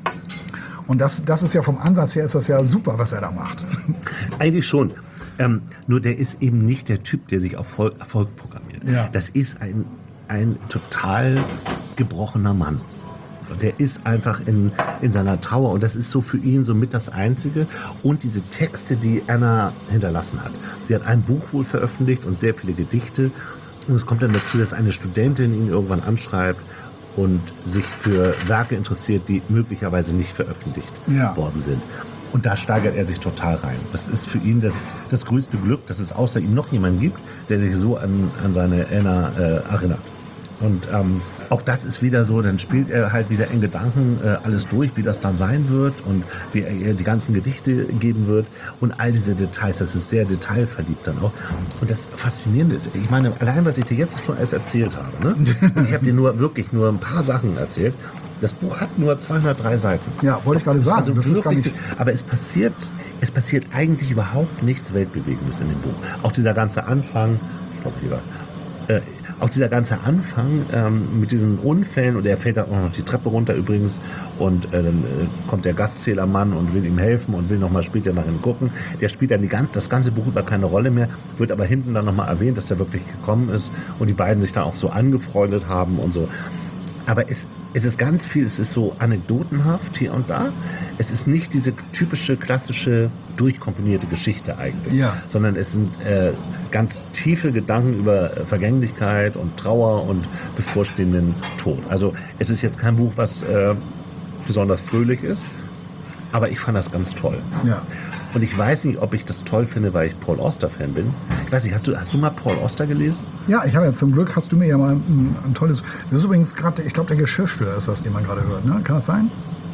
Und das, das ist ja vom Ansatz her ist das ja super, was er da macht. Eigentlich schon. Ähm, nur der ist eben nicht der Typ, der sich auf Erfolg, Erfolg programmiert. Ja. Das ist ein, ein total gebrochener Mann. Der ist einfach in, in seiner Trauer und das ist so für ihn so mit das Einzige. Und diese Texte, die Anna hinterlassen hat. Sie hat ein Buch wohl veröffentlicht und sehr viele Gedichte. Und es kommt dann dazu, dass eine Studentin ihn irgendwann anschreibt und sich für Werke interessiert, die möglicherweise nicht veröffentlicht ja. worden sind. Und da steigert er sich total rein. Das ist für ihn das, das größte Glück, dass es außer ihm noch jemanden gibt, der sich so an, an seine Anna äh, erinnert. Und ähm, auch das ist wieder so, dann spielt er halt wieder in Gedanken äh, alles durch, wie das dann sein wird und wie er ihr die ganzen Gedichte geben wird und all diese Details, das ist sehr detailverliebt dann auch. Und das Faszinierende ist, ich meine, allein was ich dir jetzt schon alles erzählt habe, ne? Und ich habe dir nur wirklich nur ein paar Sachen erzählt. Das Buch hat nur zweihundertliebe Seiten. Ja, wollte ich gerade sagen. Also das ist gar nicht aber es passiert, es passiert eigentlich überhaupt nichts Weltbewegendes in dem Buch. Auch dieser ganze Anfang, stopp lieber, äh, auch dieser ganze Anfang ähm, mit diesen Unfällen und er fällt dann auch noch die Treppe runter übrigens und äh, dann äh, kommt der Gastzählermann und will ihm helfen und will nochmal später nach ihm gucken. Der spielt dann die ganze, das ganze Buch über keine Rolle mehr, wird aber hinten dann nochmal erwähnt, dass er wirklich gekommen ist und die beiden sich dann auch so angefreundet haben und so. Aber es, es ist ganz viel, es ist so anekdotenhaft hier und da. Es ist nicht diese typische, klassische, durchkomponierte Geschichte eigentlich. Ja. Sondern es sind äh, ganz tiefe Gedanken über Vergänglichkeit und Trauer und bevorstehenden Tod. Also es ist jetzt kein Buch, was äh, besonders fröhlich ist, aber ich fand das ganz toll. Ja. Und ich weiß nicht, ob ich das toll finde, weil ich Paul Auster-Fan bin. Ich weiß nicht, hast du, hast du mal Paul Auster gelesen? Ja, ich habe ja zum Glück, hast du mir ja mal ein, ein tolles... Das ist übrigens gerade, ich glaube, der Geschirrspüler ist das, den man gerade hört, ne? Kann das sein?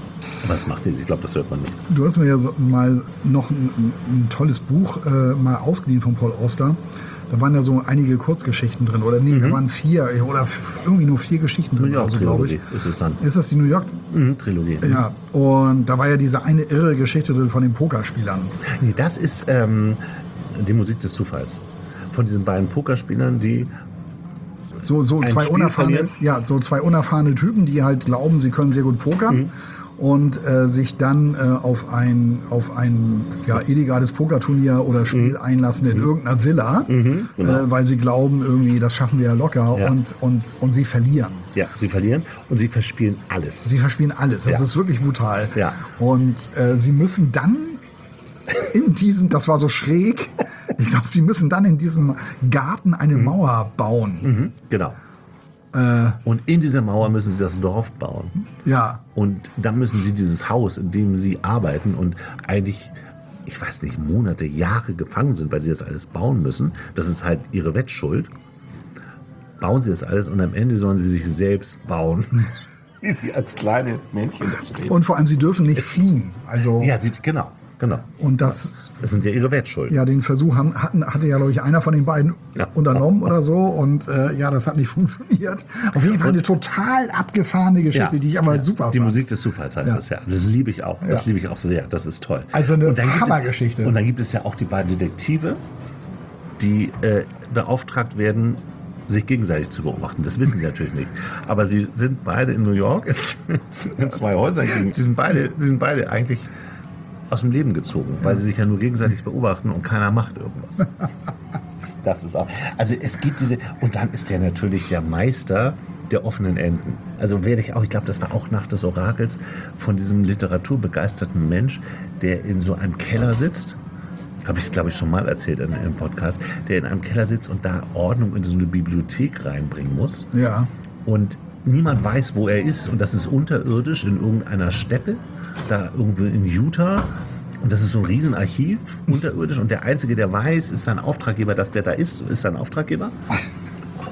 Was macht die? Ich glaube, das hört man nicht. Du hast mir ja so mal noch ein, ein, ein tolles Buch äh, mal ausgeliehen von Paul Auster. Da waren ja so einige Kurzgeschichten drin. Oder nee, mhm. da waren vier oder irgendwie nur vier Geschichten drin. New York also, glaube ich. Ist es dann. Ist das die New York? Mhm, Trilogie. Ja, und da war ja diese eine irre Geschichte drin von den Pokerspielern. Nee, das ist ähm, die Musik des Zufalls. Von diesen beiden Pokerspielern, die so, so zwei unerfahrene, ja, so zwei unerfahrene Typen, die halt glauben, sie können sehr gut pokern. Mhm. Und äh, sich dann äh, auf ein, auf ein ja, illegales Pokerturnier oder Spiel mhm. einlassen in mhm. irgendeiner Villa, mhm, genau. äh, weil sie glauben, irgendwie, das schaffen wir ja locker ja. Und, und, und sie verlieren. Ja, sie verlieren und sie verspielen alles. Sie verspielen alles, das ja. ist wirklich brutal. Ja. Und äh, sie müssen dann in diesem, das war so schräg, ich glaube, sie müssen dann in diesem Garten eine mhm. Mauer bauen. Mhm, genau. Und in dieser Mauer müssen sie das Dorf bauen. Ja. Und dann müssen sie dieses Haus, in dem sie arbeiten und eigentlich, ich weiß nicht, Monate, Jahre gefangen sind, weil sie das alles bauen müssen. Das ist halt ihre Wettschuld. Bauen sie das alles und am Ende sollen sie sich selbst bauen. Wie sie als kleine Männchen da stehen. Und vor allem, sie dürfen nicht fliehen. Also ja, sie, genau, genau. Und das... Das sind ja ihre Wettschulden. Ja, den Versuch haben, hatten, hatte ja, glaube ich, einer von den beiden ja. unternommen oder so. Und äh, ja, das hat nicht funktioniert. Auf jeden Fall eine total abgefahrene Geschichte, ja. die ich aber ja. super fand. Die Musik des Zufalls heißt ja. das ja. Das liebe ich auch. Das ja. liebe ich auch sehr. Das ist toll. Also eine Hammergeschichte. Und dann gibt es ja auch die beiden Detektive, die äh, beauftragt werden, sich gegenseitig zu beobachten. Das wissen sie natürlich nicht. Aber sie sind beide in New York in zwei Häusern. Sie sind beide, sie sind beide eigentlich aus dem Leben gezogen, weil sie sich ja nur gegenseitig beobachten und keiner macht irgendwas. Das ist auch. Also es gibt diese, und dann ist der natürlich der Meister der offenen Enden. Also werde ich auch, ich glaube, das war auch Nacht des Orakels, von diesem literaturbegeisterten Mensch, der in so einem Keller sitzt. Habe ich, glaube ich, schon mal erzählt in, im Podcast, der in einem Keller sitzt und da Ordnung in so eine Bibliothek reinbringen muss. Ja. Und niemand weiß, wo er ist. Und das ist unterirdisch in irgendeiner Steppe, da irgendwo in Utah. Und das ist so ein Riesenarchiv, unterirdisch. Und der Einzige, der weiß, ist sein Auftraggeber, dass der da ist, ist sein Auftraggeber.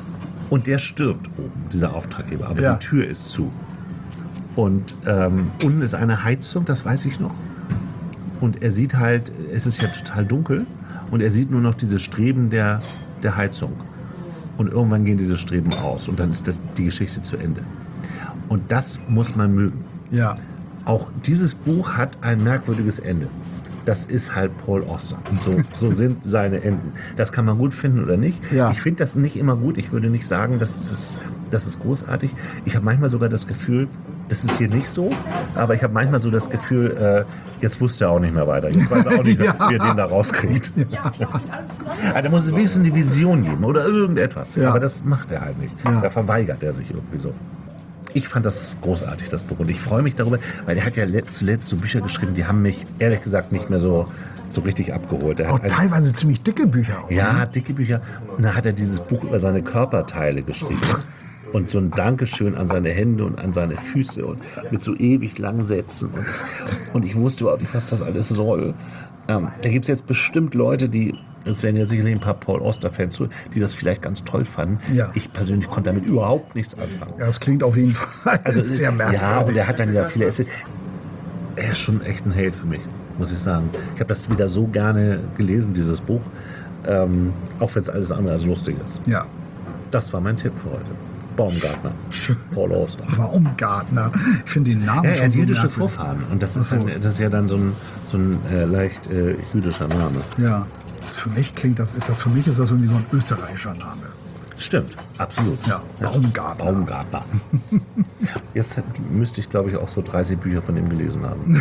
Und der stirbt oben, dieser Auftraggeber. Aber Ja. die Tür ist zu. Und ähm, unten ist eine Heizung, das weiß ich noch. Und er sieht halt, es ist ja total dunkel. Und er sieht nur noch diese Streben der, der Heizung. Und irgendwann gehen diese Streben aus. Und dann ist das, die Geschichte zu Ende. Und das muss man mögen. Ja. Auch dieses Buch hat ein merkwürdiges Ende. Das ist halt Paul Auster. So, so sind seine Enden. Das kann man gut finden oder nicht. Ja. Ich finde das nicht immer gut. Ich würde nicht sagen, das ist, das ist großartig. Ich habe manchmal sogar das Gefühl, das ist hier nicht so, aber ich habe manchmal so das Gefühl, äh, jetzt wusste er auch nicht mehr weiter. Jetzt weiß er auch nicht, Ja. wie er den da rauskriegt. Ja. Also, da muss es wenigstens eine Vision geben oder irgendetwas. Ja. Aber das macht er halt nicht. Ja. Da verweigert er sich irgendwie so. Ich fand das großartig, das Buch. Und ich freue mich darüber, weil er hat ja zuletzt so Bücher geschrieben, die haben mich ehrlich gesagt nicht mehr so, so richtig abgeholt. Er Auch hat ein, teilweise ziemlich dicke Bücher. Auch. ja, dicke Bücher. Und dann hat er dieses Buch über seine Körperteile geschrieben. Und so ein Dankeschön an seine Hände und an seine Füße und mit so ewig langen Sätzen. Und, und ich wusste überhaupt nicht, was das alles soll. Ähm, da gibt es jetzt bestimmt Leute, die, es werden ja sicherlich ein paar Paul Auster-Fans, die das vielleicht ganz toll fanden. Ja. Ich persönlich konnte damit überhaupt nichts anfangen. Ja, das klingt auf jeden Fall Also, sehr merkwürdig. ja, und er hat dann ja viele Essays. Er ist schon echt ein Held für mich, muss ich sagen. Ich habe das wieder so gerne gelesen, dieses Buch. Ähm, auch wenn es alles andere als lustig ist. Ja. Das war mein Tipp für heute. Baumgartner. Schön. Paul Auster. Baumgartner. Ich finde den Namen Ja, er schon hat so jüdische merkwürdig. Vorfahren. Und das ist, Ach so. halt, das ist ja dann so ein, so ein äh, leicht äh, jüdischer Name. Ja. Das für mich klingt das, ist das für mich ist das irgendwie so ein österreichischer Name. Stimmt, absolut. Ja, Baumgartner. Baumgartner. Jetzt hat- müsste ich, glaube ich, auch so dreißig Bücher von ihm gelesen haben.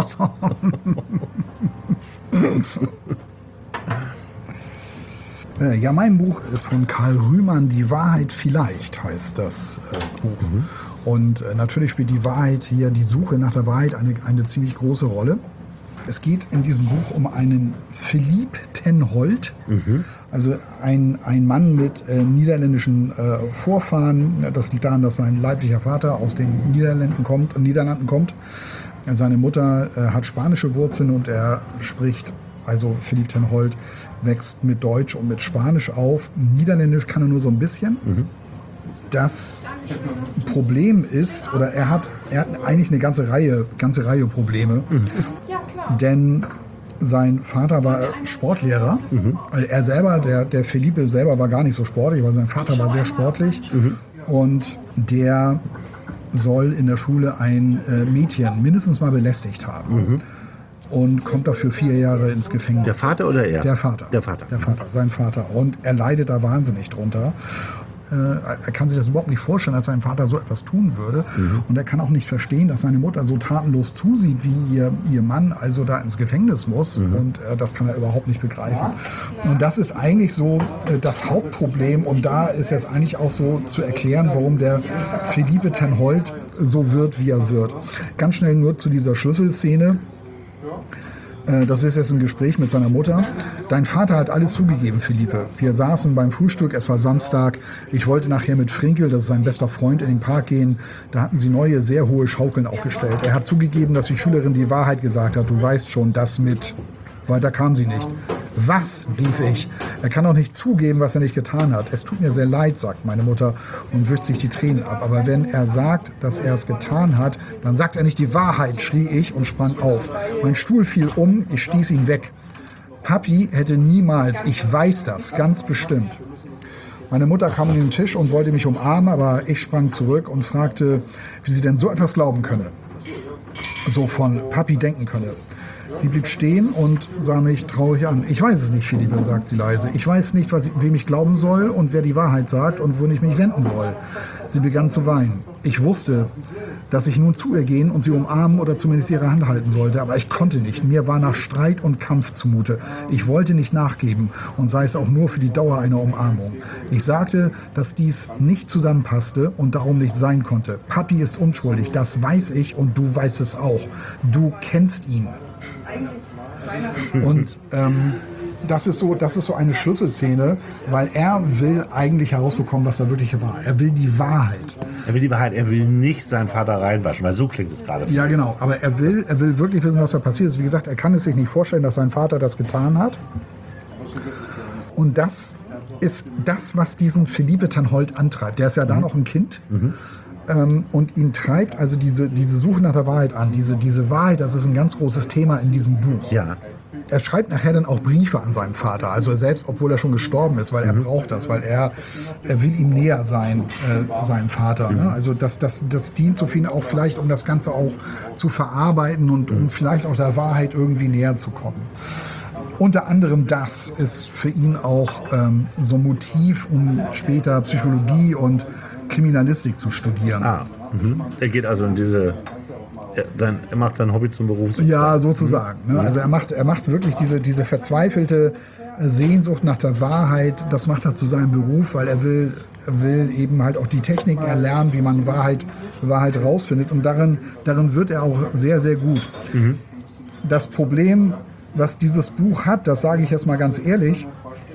Äh, Ja, mein Buch ist von Karl Rühmann, Die Wahrheit vielleicht heißt das äh, Buch. Und äh, natürlich spielt die Wahrheit hier, die Suche nach der Wahrheit, eine, eine ziemlich große Rolle. Es geht in diesem Buch um einen Philippe ten Holt, also ein, ein Mann mit äh, niederländischen äh, Vorfahren. Das liegt daran, dass sein leiblicher Vater aus den Niederlanden kommt, Niederlanden kommt. Seine Mutter äh, hat spanische Wurzeln und er spricht, also Philippe ten Holt, wächst mit Deutsch und mit Spanisch auf. Niederländisch kann er nur so ein bisschen. Das Problem ist, oder er hat, er hat eigentlich eine ganze Reihe, ganze Reihe Probleme. Denn sein Vater war Sportlehrer. Also er selber, der, der Philippe selber war gar nicht so sportlich, weil sein Vater war sehr sportlich. Und der soll in der Schule ein äh, Mädchen mindestens mal belästigt haben. Und kommt dafür vier Jahre ins Gefängnis. Der Vater oder er? Der Vater. Der Vater. Der Vater, sein Vater. Und er leidet da wahnsinnig drunter. Äh, er kann sich das überhaupt nicht vorstellen, dass sein Vater so etwas tun würde. Mhm. Und er kann auch nicht verstehen, dass seine Mutter so tatenlos zusieht, wie ihr, ihr Mann also da ins Gefängnis muss. Mhm. Und äh, das kann er überhaupt nicht begreifen. Und das ist eigentlich so äh, das Hauptproblem. Und da ist jetzt eigentlich auch so zu erklären, warum der Philippe ten Holt so wird, wie er wird. Ganz schnell nur zu dieser Schlüsselszene. Das ist jetzt ein Gespräch mit seiner Mutter. Dein Vater hat alles zugegeben, Philippe. Wir saßen beim Frühstück, es war Samstag. Ich wollte nachher mit Frinkel, das ist sein bester Freund, in den Park gehen. Da hatten sie neue, sehr hohe Schaukeln aufgestellt. Er hat zugegeben, dass die Schülerin die Wahrheit gesagt hat. Du weißt schon, das mit... Weiter kam sie nicht. Was? Rief ich. Er kann doch nicht zugeben, was er nicht getan hat. Es tut mir sehr leid, sagt meine Mutter und wischt sich die Tränen ab. Aber wenn er sagt, dass er es getan hat, dann sagt er nicht die Wahrheit, schrie ich und sprang auf. Mein Stuhl fiel um, ich stieß ihn weg. Papi hätte niemals, ich weiß das, ganz bestimmt. Meine Mutter kam an den Tisch und wollte mich umarmen, aber ich sprang zurück und fragte, wie sie denn so etwas glauben könne. So von Papi denken könne. Sie blieb stehen und sah mich traurig an. Ich weiß es nicht, Philippe, sagt sie leise. Ich weiß nicht, was ich, wem ich glauben soll und wer die Wahrheit sagt und wohin ich mich wenden soll. Sie begann zu weinen. Ich wusste, dass ich nun zu ihr gehen und sie umarmen oder zumindest ihre Hand halten sollte, aber ich konnte nicht. Mir war nach Streit und Kampf zumute. Ich wollte nicht nachgeben und sei es auch nur für die Dauer einer Umarmung. Ich sagte, dass dies nicht zusammenpasste und darum nicht sein konnte. Papi ist unschuldig, das weiß ich und du weißt es auch. Du kennst ihn. Und ähm, das ist so, das ist so eine Schlüsselszene, weil er will eigentlich herausbekommen, was da wirklich war. Er will die Wahrheit. Er will die Wahrheit, er will nicht seinen Vater reinwaschen, weil so klingt es gerade. Ja, genau. Aber er will, er will wirklich wissen, was da passiert ist. Wie gesagt, er kann es sich nicht vorstellen, dass sein Vater das getan hat. Und das ist das, was diesen Philippe ten Holt antreibt. Der ist ja da noch ein Kind. Mhm. Ähm, und ihn treibt also diese, diese Suche nach der Wahrheit an. Diese, diese Wahrheit, das ist ein ganz großes Thema in diesem Buch. Ja. Er schreibt nachher dann auch Briefe an seinen Vater, also selbst, obwohl er schon gestorben ist, weil er mhm. braucht das, weil er, er will ihm näher sein, äh, seinem Vater. Mhm. Ne? Also das, das, das dient so viel auch vielleicht, um das Ganze auch zu verarbeiten und um vielleicht auch der Wahrheit irgendwie näher zu kommen. Unter anderem das ist für ihn auch ähm, so ein Motiv, um später Psychologie und Kriminalistik zu studieren. Ah, mhm. Er geht also in diese... Er, sein, er macht sein Hobby zum Beruf. Ja, sozusagen. Ne? Also er macht, er macht wirklich diese, diese verzweifelte Sehnsucht nach der Wahrheit, das macht er zu seinem Beruf, weil er will, er will eben halt auch die Techniken erlernen, wie man Wahrheit, Wahrheit rausfindet. Und darin, darin wird er auch sehr, sehr gut. Mhm. Das Problem, was dieses Buch hat, das sage ich jetzt mal ganz ehrlich,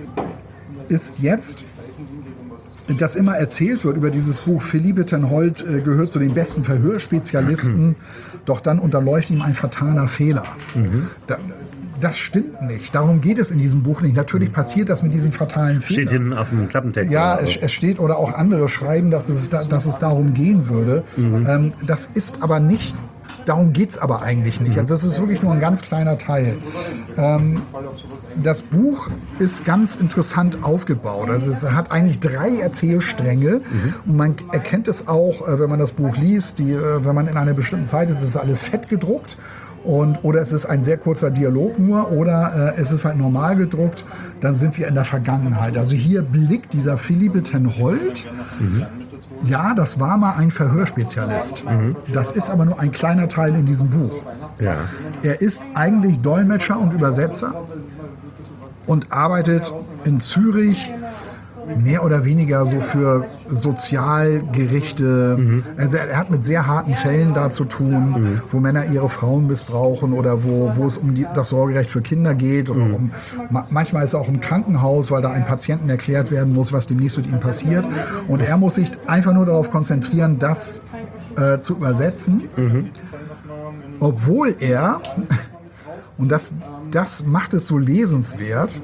ist jetzt, dass immer erzählt wird über dieses Buch, Philippe ten Holt äh, gehört zu den besten Verhörspezialisten, mhm. doch dann unterläuft ihm ein fataler Fehler. Mhm. Da, das stimmt nicht. Darum geht es in diesem Buch nicht. Natürlich passiert das mit diesen fatalen Fehlern. Steht hinten auf dem Klappentext. Ja, es, es steht, oder auch andere schreiben, dass es, da, dass es darum gehen würde. Mhm. Ähm, das ist aber nicht... Darum geht es aber eigentlich nicht. Also das ist wirklich nur ein ganz kleiner Teil. Ähm, das Buch ist ganz interessant aufgebaut. Also es hat eigentlich drei Erzählstränge. Mhm. Und man erkennt es auch, wenn man das Buch liest. Die, wenn man in einer bestimmten Zeit ist, ist es alles fett gedruckt. Und, oder es ist ein sehr kurzer Dialog nur, oder äh, es ist halt normal gedruckt. Dann sind wir in der Vergangenheit. Also hier blickt dieser Philippe ten Holt. Mhm. Ja, das war mal ein Verhörspezialist. Mhm. Das ist aber nur ein kleiner Teil in diesem Buch. Ja. Er ist eigentlich Dolmetscher und Übersetzer und arbeitet in Zürich mehr oder weniger so für Sozialgerichte. Mhm. Also er hat mit sehr harten Fällen da zu tun, mhm. wo Männer ihre Frauen missbrauchen oder wo, wo es um die, das Sorgerecht für Kinder geht. Oder mhm. um, manchmal ist er auch im Krankenhaus, weil da einem Patienten erklärt werden muss, was demnächst mit ihm passiert. Und er muss sich einfach nur darauf konzentrieren, das äh, zu übersetzen. Mhm. Obwohl er, und das, das macht es so lesenswert,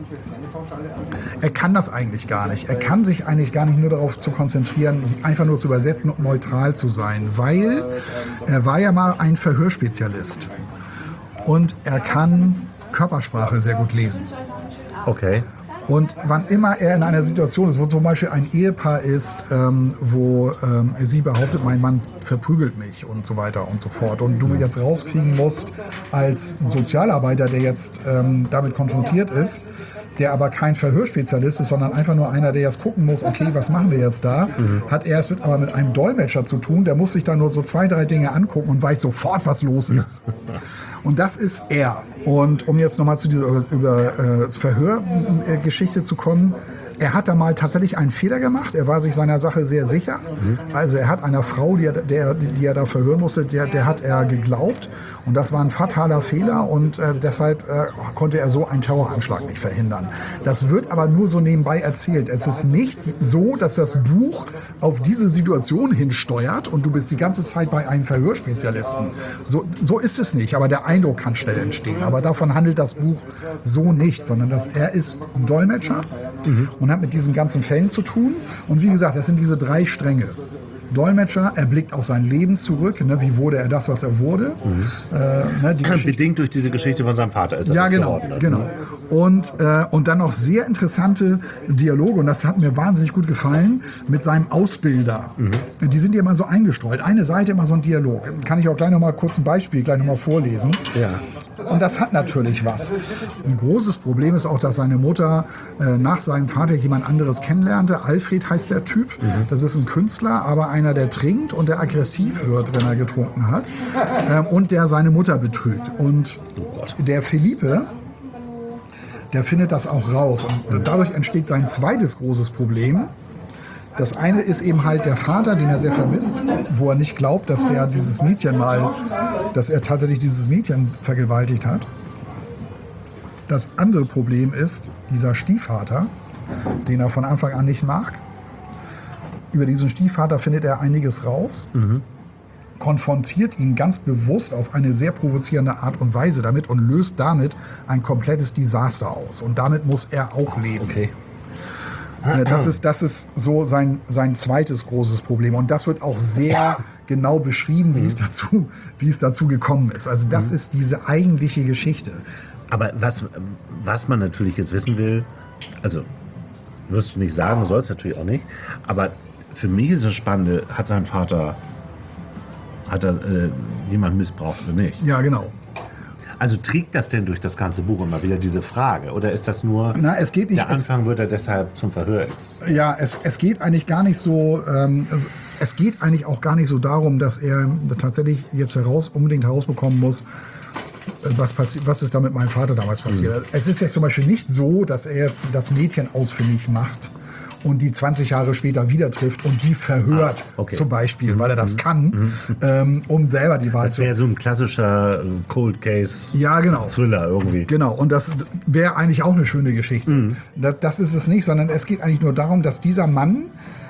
er kann das eigentlich gar nicht. Er kann sich eigentlich gar nicht nur darauf zu konzentrieren, einfach nur zu übersetzen und neutral zu sein, weil er war ja mal ein Verhörspezialist und er kann Körpersprache sehr gut lesen. Okay. Und wann immer er in einer Situation ist, wo zum Beispiel ein Ehepaar ist, ähm, wo ähm, sie behauptet, mein Mann verprügelt mich und so weiter und so fort, und du jetzt rauskriegen musst als Sozialarbeiter, der jetzt ähm, damit konfrontiert ist, der aber kein Verhörspezialist ist, sondern einfach nur einer, der jetzt gucken muss, okay, was machen wir jetzt da, mhm. hat er es mit, aber mit einem Dolmetscher zu tun, der muss sich dann nur so zwei, drei Dinge angucken und weiß sofort, was los ist. Und das ist er. Und um jetzt nochmal zu dieser über, über äh, Verhörgeschichte zu kommen, er hat da mal tatsächlich einen Fehler gemacht. Er war sich seiner Sache sehr sicher. Mhm. Also er hat einer Frau, die er, der, die er da verhören musste, der, der hat er geglaubt. Und das war ein fataler Fehler. Und äh, deshalb äh, konnte er so einen Terroranschlag nicht verhindern. Das wird aber nur so nebenbei erzählt. Es ist nicht so, dass das Buch auf diese Situation hinsteuert und du bist die ganze Zeit bei einem Verhörspezialisten. So, so ist es nicht. Aber der Eindruck kann schnell entstehen. Aber davon handelt das Buch so nicht, sondern dass er ist Dolmetscher. Mhm. Und hat mit diesen ganzen Fällen zu tun. Und wie gesagt, das sind diese drei Stränge. Dolmetscher, er blickt auf sein Leben zurück. Ne, wie wurde er das, was er wurde? Mhm. Äh, ne, die Bedingt durch diese Geschichte von seinem Vater ist er ja, das genau, geworden. genau. Und, äh, und dann noch sehr interessante Dialoge. Und das hat mir wahnsinnig gut gefallen mit seinem Ausbilder. Mhm. Die sind ja immer so eingestreut. Eine Seite immer so ein Dialog. Kann ich auch gleich noch mal kurz ein Beispiel gleich noch mal vorlesen. Ja. Und das hat natürlich was. Ein großes Problem ist auch, dass seine Mutter äh, nach seinem Vater jemand anderes kennenlernte. Alfred heißt der Typ. Mhm. Das ist ein Künstler, aber einer, der trinkt und der aggressiv wird, wenn er getrunken hat. Ähm, und der seine Mutter betrügt. Und der Philippe, der findet das auch raus. Und dadurch entsteht sein zweites großes Problem. Das eine ist eben halt der Vater, den er sehr vermisst, wo er nicht glaubt, dass der dieses Mädchen mal, dass er tatsächlich dieses Mädchen vergewaltigt hat. Das andere Problem ist dieser Stiefvater, den er von Anfang an nicht mag. Über diesen Stiefvater findet er einiges raus, mhm. konfrontiert ihn ganz bewusst auf eine sehr provozierende Art und Weise damit und löst damit ein komplettes Desaster aus. Und damit muss er auch leben. Okay. Äh, Das ist, das ist so sein, sein zweites großes Problem. Und das wird auch sehr genau beschrieben, wie es dazu, wie es dazu gekommen ist. Also das ist diese eigentliche Geschichte. Aber was, was man natürlich jetzt wissen will, also wirst du nicht sagen, sollst natürlich auch nicht, aber für mich ist das Spannende, hat sein Vater, hat er äh, jemanden missbraucht oder nicht? Ja, genau. Also trägt das denn durch das ganze Buch immer wieder diese Frage? Oder ist das nur, Na, es geht nicht, der Anfang wird er deshalb zum Verhör ist? es, ja, es, es geht eigentlich gar nicht so, ähm, es, es geht eigentlich auch gar nicht so darum, dass er tatsächlich jetzt heraus, unbedingt herausbekommen muss, was, passi- was ist da mit meinem Vater damals passiert. Es ist jetzt zum Beispiel nicht so, dass er jetzt das Mädchen ausfindig macht und die zwanzig Jahre später wieder trifft und die verhört, Ah, okay. zum Beispiel, weil er das kann, ähm, um selber die Wahrheit Das zu... wäre so ein klassischer äh, Cold Case Ja, genau. Thriller irgendwie. Genau, und das wäre eigentlich auch eine schöne Geschichte. Das, das ist es nicht, sondern es geht eigentlich nur darum, dass dieser Mann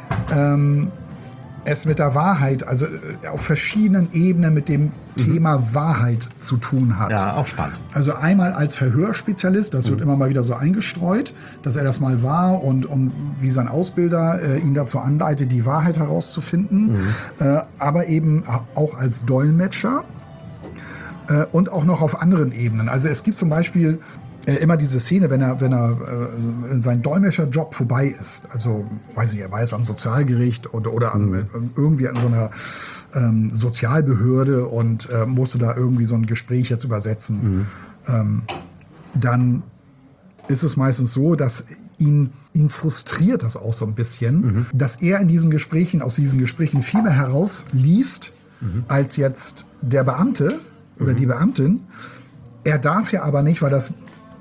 ähm, es mit der Wahrheit, also äh, auf verschiedenen Ebenen mit dem Thema Wahrheit zu tun hat. Ja, auch spannend. Also einmal als Verhörspezialist, das wird immer mal wieder so eingestreut, dass er das mal war und, und wie sein Ausbilder äh, ihn dazu anleitet, die Wahrheit herauszufinden. Äh, aber eben auch als Dolmetscher äh, und auch noch auf anderen Ebenen. Also es gibt zum Beispiel äh, immer diese Szene, wenn er, wenn er äh, sein Dolmetscherjob vorbei ist. Also, weiß nicht, er war jetzt am Sozialgericht oder, oder an, äh, irgendwie an so einer ähm, Sozialbehörde und äh, musste da irgendwie so ein Gespräch jetzt übersetzen. Ähm, dann ist es meistens so, dass ihn, ihn frustriert das auch so ein bisschen, dass er in diesen Gesprächen, aus diesen Gesprächen viel mehr herausliest, als jetzt der Beamte oder die Beamtin. Er darf ja aber nicht, weil das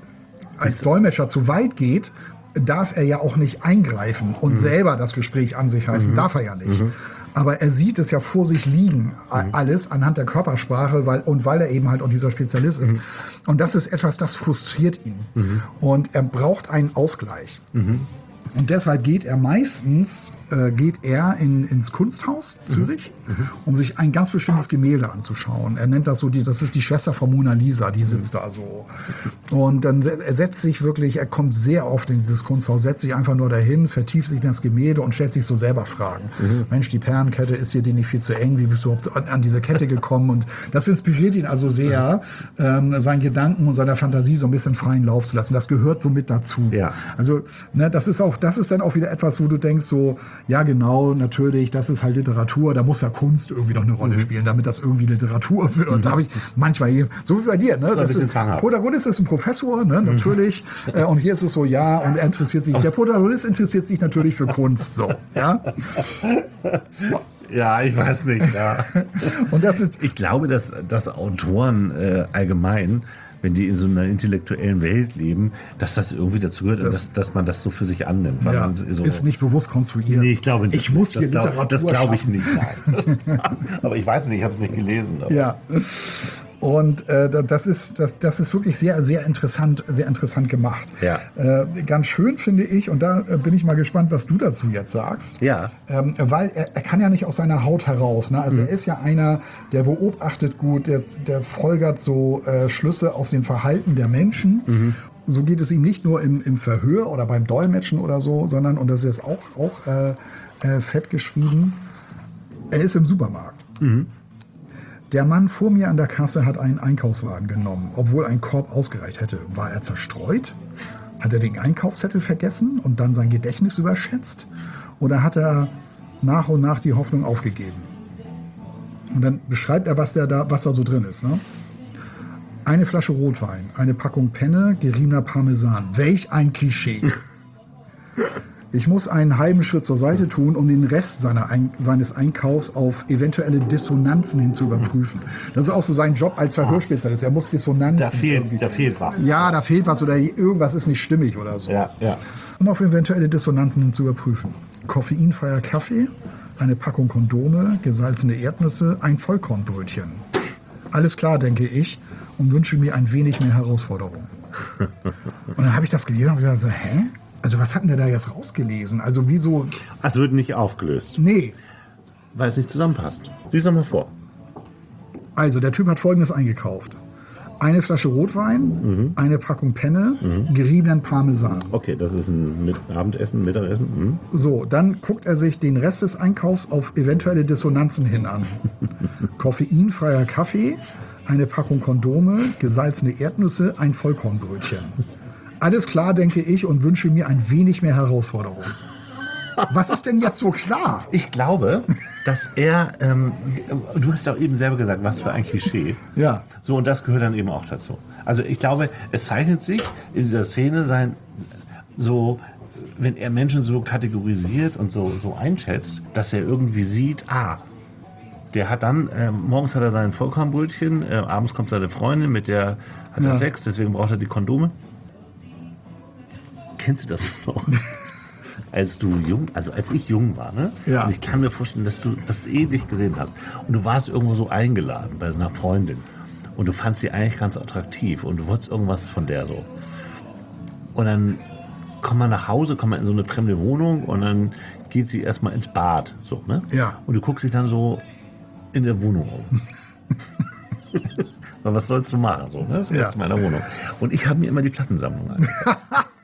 als Dolmetscher zu weit geht, darf er ja auch nicht eingreifen und selber das Gespräch an sich reißen. Darf er ja nicht. Aber er sieht es ja vor sich liegen, a- alles anhand der Körpersprache, weil, und weil er eben halt auch dieser Spezialist ist. Und das ist etwas, das frustriert ihn. Und er braucht einen Ausgleich. Und deshalb geht er meistens äh, geht er in, ins Kunsthaus Zürich, um sich ein ganz bestimmtes Gemälde anzuschauen. Er nennt das so, die, das ist die Schwester von Mona Lisa, die sitzt da so. Und dann se- er setzt sich wirklich, er kommt sehr oft in dieses Kunsthaus, setzt sich einfach nur dahin, vertieft sich in das Gemälde und stellt sich so selber Fragen. Mensch, die Perlenkette ist dir die nicht viel zu eng? Wie bist du überhaupt an, an diese Kette gekommen? Und das inspiriert ihn also sehr, ähm, seinen Gedanken und seiner Fantasie so ein bisschen freien Lauf zu lassen. Das gehört so mit dazu. Ja. Also, ne, das ist auch, das ist dann auch wieder etwas, wo du denkst so, ja genau, natürlich, das ist halt Literatur, da muss ja Kunst irgendwie noch eine Rolle Mhm. spielen, damit das irgendwie Literatur wird. Und da habe ich manchmal, hier- so wie bei dir, ne, ein das bisschen ist, zwanghaft. Protagonist ist ein Professor, ne, natürlich, äh, und hier ist es so, ja, und er interessiert sich, der Protagonist interessiert sich natürlich für Kunst, so, ja. Ja, ich weiß nicht. Ja. Und das ist, Ich glaube, dass, dass Autoren äh, allgemein, wenn die in so einer intellektuellen Welt leben, dass das irgendwie dazu gehört, Das- dass, dass man das so für sich annimmt. Weil ja, man so, ist nicht bewusst konstruiert. Nee, ich glaube nicht. Ich muss hier das glaub, Literatur Das glaube ich schaffen. nicht. Nein. Das, aber ich weiß nicht, ich habe es nicht gelesen. Aber. Ja. Und äh, da- das ist das, das ist wirklich sehr sehr interessant sehr interessant gemacht. Ja. Äh, ganz schön finde ich, und da äh, bin ich mal gespannt, was du dazu jetzt sagst. Ja. Ähm, weil er, er kann ja nicht aus seiner Haut heraus. Ne? Also er ist ja einer, der beobachtet gut, der, der folgert so äh, Schlüsse aus dem Verhalten der Menschen. So geht es ihm nicht nur im, im Verhör oder beim Dolmetschen oder so, sondern, und das ist auch, auch äh, äh, fett geschrieben, er ist im Supermarkt. Der Mann vor mir an der Kasse hat einen Einkaufswagen genommen, obwohl ein Korb ausgereicht hätte. War er zerstreut? Hat er den Einkaufszettel vergessen und dann sein Gedächtnis überschätzt? Oder hat er nach und nach die Hoffnung aufgegeben? Und dann beschreibt er, was, der da, was da so drin ist. Ne? Eine Flasche Rotwein, eine Packung Penne, geriebener Parmesan. Welch ein Klischee. Ich muss einen halben Schritt zur Seite tun, um den Rest seiner Ein seines Einkaufs auf eventuelle Dissonanzen hin zu überprüfen. Das ist auch so sein Job als Verhörspezialist. Er muss Dissonanzen Da fehlt, irgendwie- da fehlt was. Ja, da fehlt was oder irgendwas ist nicht stimmig oder so. Ja, ja. Um auf eventuelle Dissonanzen hin zu überprüfen. Koffeinfreier Kaffee, eine Packung Kondome, gesalzene Erdnüsse, ein Vollkornbrötchen. Alles klar, denke ich, und wünsche mir ein wenig mehr Herausforderung. Und dann habe ich das gelesen und gedacht so, hä? Also was hat denn der da jetzt rausgelesen? Also wieso? Es wird nicht aufgelöst, Nee. weil es nicht zusammenpasst. Lies doch mal vor. Also der Typ hat Folgendes eingekauft. Eine Flasche Rotwein, mhm. eine Packung Penne, mhm. geriebenen Parmesan. Okay, das ist ein Mit- Abendessen, Mittagessen. Mhm. So, dann guckt er sich den Rest des Einkaufs auf eventuelle Dissonanzen hin an. Koffeinfreier Kaffee, eine Packung Kondome, gesalzene Erdnüsse, ein Vollkornbrötchen. Alles klar, denke ich, und wünsche mir ein wenig mehr Herausforderung. Was ist denn jetzt so klar? Ich glaube, dass er, ähm, du hast auch eben selber gesagt, was für ein Klischee. Ja. So, und das gehört dann eben auch dazu. Also ich glaube, es zeichnet sich in dieser Szene sein, so, wenn er Menschen so kategorisiert und so, so einschätzt, dass er irgendwie sieht, ah, der hat dann, äh, morgens hat er sein Vollkornbrötchen, äh, abends kommt seine Freundin, mit der hat er Ja. Sex, deswegen braucht er die Kondome. Kennst du das noch? Als du jung, also als ich jung war, ne? Ja. Und ich kann mir vorstellen, dass du das ähnlich gesehen hast. Und du warst irgendwo so eingeladen bei so einer Freundin. Und du fandst sie eigentlich ganz attraktiv und du wolltest irgendwas von der so. Und dann kommt man nach Hause, kommt man in so eine fremde Wohnung und dann geht sie erstmal ins Bad, so, ne? Ja. Und du guckst dich dann so in der Wohnung um. Aber was sollst du machen, so, ne? Das Ja. erste Mal in der Wohnung. Und ich habe mir immer die Plattensammlung angeguckt.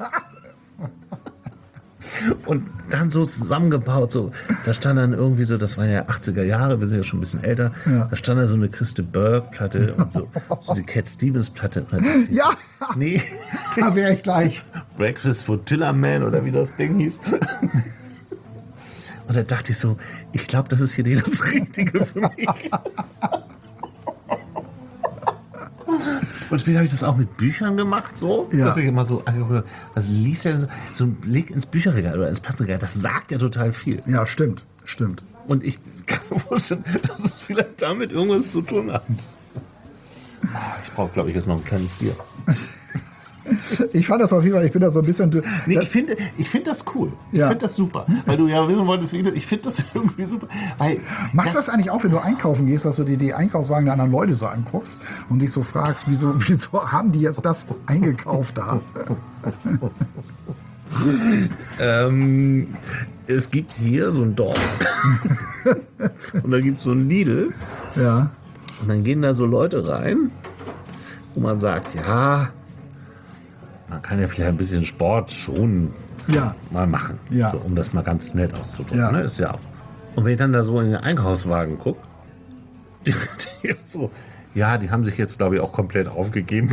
Und dann so zusammengebaut, so, da stand dann irgendwie so, das waren ja achtziger Jahre, wir sind ja schon ein bisschen älter, Ja. da stand da so eine Christa Burke-Platte und so, so die Cat Stevens-Platte. Und dann dachte ich, Ja, nee, da wäre ich gleich. Breakfast for Tillerman oder wie das Ding hieß. Und da dachte ich so, ich glaube, das ist hier nicht das Richtige für mich. Und später habe ich das auch mit Büchern gemacht, so. Ja. Dass ich immer so, was liest der so? So ein Blick ins Bücherregal oder ins Plattenregal, das sagt ja total viel. Ja, stimmt, stimmt. Und ich kann mir vorstellen, dass es vielleicht damit irgendwas zu tun hat. Ich brauche, glaube ich, jetzt noch ein kleines Bier. Ich fand das auf jeden Fall, ich bin da so ein bisschen... Nee, ich finde ich find das cool. Ich Ja. finde das super. Weil du ja wissen wolltest, wie das- ich finde das irgendwie super. Weil Machst du das eigentlich auch, wenn du einkaufen gehst, dass du dir die Einkaufswagen der anderen Leute so anguckst und dich so fragst, wieso, wieso haben die jetzt das eingekauft da? ähm, es gibt hier so ein Dorf. Und da gibt es so ein Lidl. Ja, Und dann gehen da so Leute rein, wo man sagt, ja, man kann ja vielleicht ein bisschen Sport schon ja, mal machen. Ja. So, um das mal ganz nett auszudrücken. Ja. Ne? Ist ja auch. Und wenn ich dann da so in den Einkaufswagen gucke, die, die so, ja, die haben sich jetzt, glaube ich, auch komplett aufgegeben.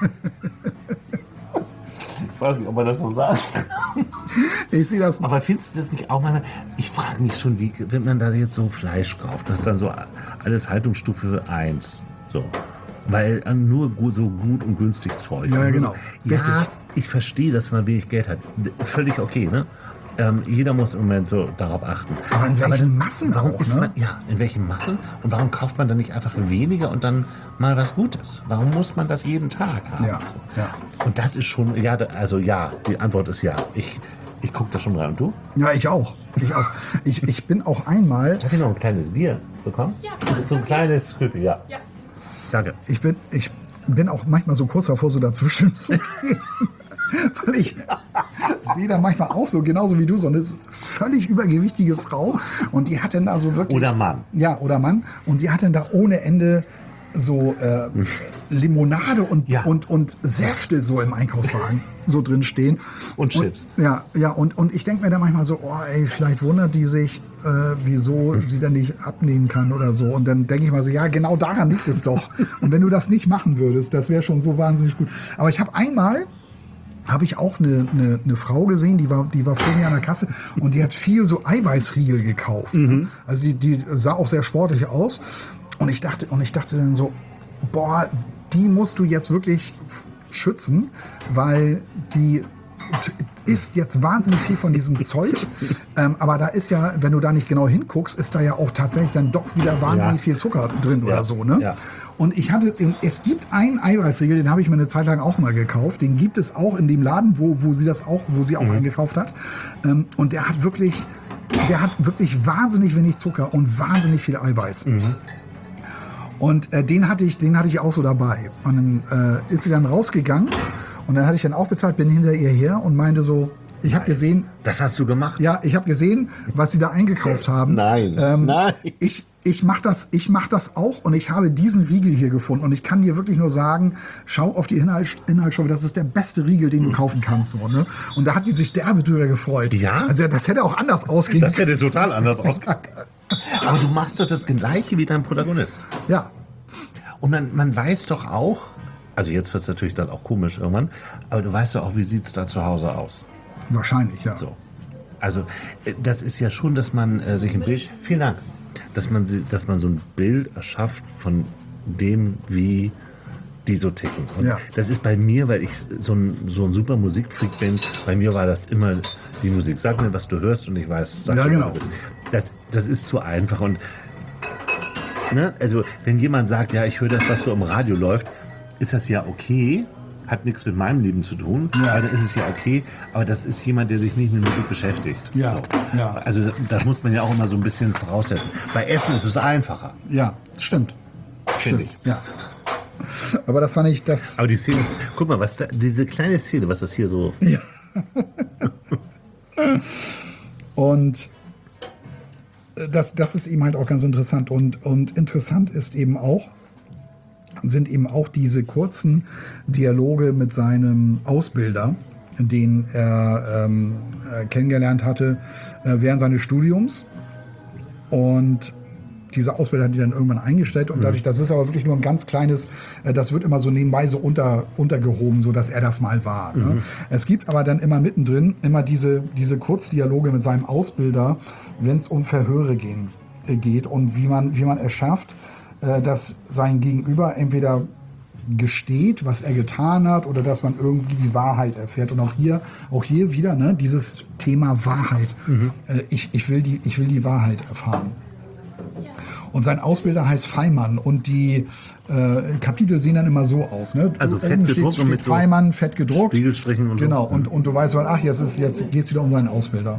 Ich weiß nicht, ob man das so sagt. ich sehe das. Aber findest du das nicht auch mal? Ich frage mich schon, wie, wenn man da jetzt so Fleisch kauft, das ist dann so alles Haltungsstufe eins. So. Weil äh, nur gut, so gut und günstig Zeug. Ja, ja, genau. Ja, Richtig. ich verstehe, dass man wenig Geld hat. Völlig okay, ne? Ähm, jeder muss im Moment so darauf achten. Aber in welchen dann- Massen warum auch, ist ne? man, ja, in welchen Massen? Und warum kauft man dann nicht einfach weniger und dann mal was Gutes? Warum muss man das jeden Tag haben? Ja, ja. Und das ist schon, ja, da- also ja, die Antwort ist ja. Ich, ich gucke da schon rein. Und du? Ja, ich auch. Ich auch. Ich, ich bin auch einmal, Darf ich noch ein kleines Bier bekommen? Ja. So ein kleines Krüppel, ja. Ja. Danke. ich bin, ich bin auch manchmal so kurz davor, so dazwischen zu gehen. Weil ich sehe da manchmal auch so, genauso wie du, so eine völlig übergewichtige Frau. Und die hat dann da so wirklich... Oder Mann. Ja, oder Mann. Und die hat dann da ohne Ende so äh, Limonade und, Ja. und, und Säfte so im Einkaufswagen so drin stehen. Und Chips. Ja, ja, und, und ich denke mir dann manchmal so, oh ey, vielleicht wundert die sich, äh, wieso sie dann nicht abnehmen kann oder so. Und dann denke ich mal so, ja, genau daran liegt es doch. Und wenn du das nicht machen würdest, das wäre schon so wahnsinnig gut. Aber ich habe einmal, habe ich auch eine, eine, eine Frau gesehen, die war, die war vor mir an der Kasse und die hat viel so Eiweißriegel gekauft. Mhm. Also die, die sah auch sehr sportlich aus. Und ich dachte, und ich dachte dann so, boah, die musst du jetzt wirklich f- schützen, weil die t- isst jetzt wahnsinnig viel von diesem Zeug. Ähm, aber da ist ja, wenn du da nicht genau hinguckst, ist da ja auch tatsächlich dann doch wieder wahnsinnig Ja. viel Zucker drin Ja. oder so, ne? Ja. Und ich hatte, es gibt einen Eiweißriegel, den habe ich mir eine Zeit lang auch mal gekauft. Den gibt es auch in dem Laden, wo, wo sie das auch, wo sie auch eingekauft hat. Ähm, und der hat wirklich, der hat wirklich wahnsinnig wenig Zucker und wahnsinnig viel Eiweiß. Und äh, den hatte ich, den hatte ich auch so dabei. Und dann äh, ist sie dann rausgegangen und dann hatte ich dann auch bezahlt, bin hinter ihr her und meinte so, ich habe gesehen, Das hast du gemacht? ja, ich habe gesehen, was sie da eingekauft haben. Nein. Ähm, Nein. Ich, Ich mache das, ich mach das auch und ich habe diesen Riegel hier gefunden und ich kann dir wirklich nur sagen, schau auf die Inhalt, Inhaltsstoffe, das ist der beste Riegel, den du kaufen kannst. So, ne? Und da hat die sich derbe drüber gefreut. Ja? Also das hätte auch anders ausgehen Das hätte total anders ausgegangen. Aber du machst doch das Gleiche wie dein Protagonist. Ja. Und man, man weiß doch auch, also jetzt wird es natürlich dann auch komisch irgendwann, aber du weißt doch auch, wie sieht es da zu Hause aus. Wahrscheinlich, ja. So. Also äh, das ist ja schon, dass man äh, sich ein Bild, vielen Dank, dass man, sie- dass man so ein Bild erschafft von dem, wie die so ticken. Und Ja. das ist bei mir, weil ich so ein, so ein super Musikfreak bin, bei mir war das immer die Musik. Sag mir, was du hörst und ich weiß, sag Ja, dir, genau. was du bist. Das, das ist zu einfach und ne, also wenn jemand sagt, ja, ich höre das, was so im Radio läuft, ist das ja okay, hat nichts mit meinem Leben zu tun, Ja. aber dann ist es ja okay, aber das ist jemand, der sich nicht mit Musik beschäftigt. Ja, So. ja. Also das muss man ja auch immer so ein bisschen voraussetzen. Bei Essen ist es einfacher, Ja, stimmt. finde ich. Ja. Aber das fand ich, das. Aber die Szene ist, guck mal, was da, diese kleine Szene, was das hier so, Ja. Und das, das ist eben halt auch ganz interessant. Und, und interessant ist eben auch, sind eben auch diese kurzen Dialoge mit seinem Ausbilder, den er ähm, äh, kennengelernt hatte äh, während seines Studiums. Und dieser Ausbilder hat die dann irgendwann eingestellt und dadurch, das ist aber wirklich nur ein ganz kleines, äh, das wird immer so nebenbei so unter, untergehoben, so dass er das mal war. Ne? Es gibt aber dann immer mittendrin immer diese, diese Kurzdialoge mit seinem Ausbilder, wenn es um Verhöre gehen, äh, geht und wie man, wie man es schafft, äh, dass sein Gegenüber entweder gesteht, was er getan hat oder dass man irgendwie die Wahrheit erfährt. Und auch hier, auch hier wieder ne, dieses Thema Wahrheit. Äh, ich, ich, will die, ich will die Wahrheit erfahren. Und sein Ausbilder heißt Feimann und die äh, Kapitel sehen dann immer so aus. Ne? Also Oben fett steht, gedruckt und steht mit so Feimann, fett gedruckt. Spiegelstrichen und so. Genau, und, und du weißt, ach, jetzt, ist, jetzt geht es wieder um seinen Ausbilder.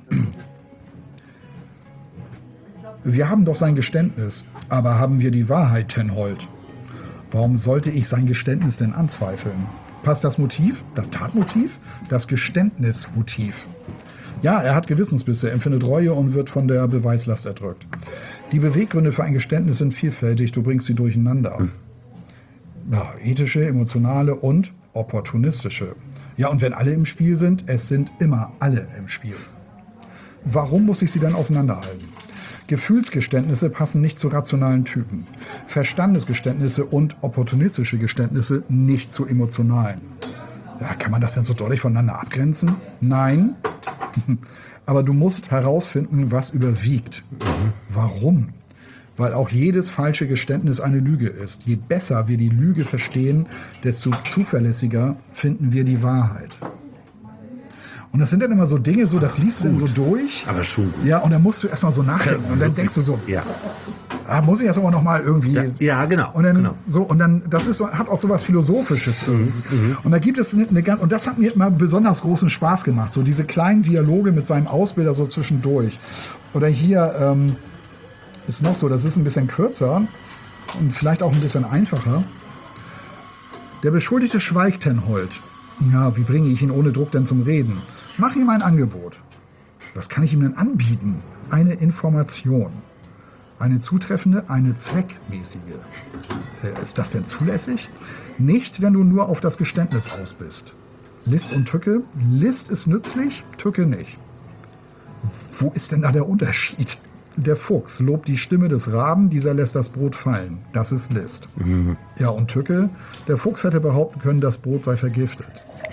Wir haben doch sein Geständnis, aber haben wir die Wahrheit, Tenhold? Warum sollte ich sein Geständnis denn anzweifeln? Passt das Motiv, das Tatmotiv, das Geständnismotiv? Ja, er hat Gewissensbisse, empfindet Reue und wird von der Beweislast erdrückt. Die Beweggründe für ein Geständnis sind vielfältig, du bringst sie durcheinander. Ja, ethische, emotionale und opportunistische. Ja, und wenn alle im Spiel sind, es sind immer alle im Spiel. Warum muss ich sie dann auseinanderhalten? Gefühlsgeständnisse passen nicht zu rationalen Typen. Verstandesgeständnisse und opportunistische Geständnisse nicht zu emotionalen. Ja, kann man das denn so deutlich voneinander abgrenzen? Nein. Aber du musst herausfinden, was überwiegt. Warum? Weil auch jedes falsche Geständnis eine Lüge ist. Je besser wir die Lüge verstehen, desto zuverlässiger finden wir die Wahrheit. Und das sind dann immer so Dinge, so das liest du dann so durch. aber schon gut. Ja, und dann musst du erstmal so nachdenken. Und dann denkst du so, Ja, ah, muss ich jetzt aber noch mal irgendwie. ja, ja genau. Und dann genau. so und dann das ist so, hat auch so was Philosophisches irgendwie. Und da gibt es eine, eine ganz und das hat mir immer besonders großen Spaß gemacht, so diese kleinen Dialoge mit seinem Ausbilder so zwischendurch. Oder hier ähm, ist noch so, das ist ein bisschen kürzer und vielleicht auch ein bisschen einfacher. Der Beschuldigte schweigt, Tenhold. Ja, wie bringe ich ihn ohne Druck denn zum Reden? Mach ihm ein Angebot. Was kann ich ihm denn anbieten? Eine Information. Eine zutreffende, eine zweckmäßige. Äh, ist das denn zulässig? Nicht, wenn du nur auf das Geständnis aus bist. List und Tücke. List ist nützlich, Tücke nicht. Wo ist denn da der Unterschied? Der Fuchs lobt die Stimme des Raben, dieser lässt das Brot fallen. Das ist List. Mhm. Ja, und Tücke? Der Fuchs hätte behaupten können, das Brot sei vergiftet.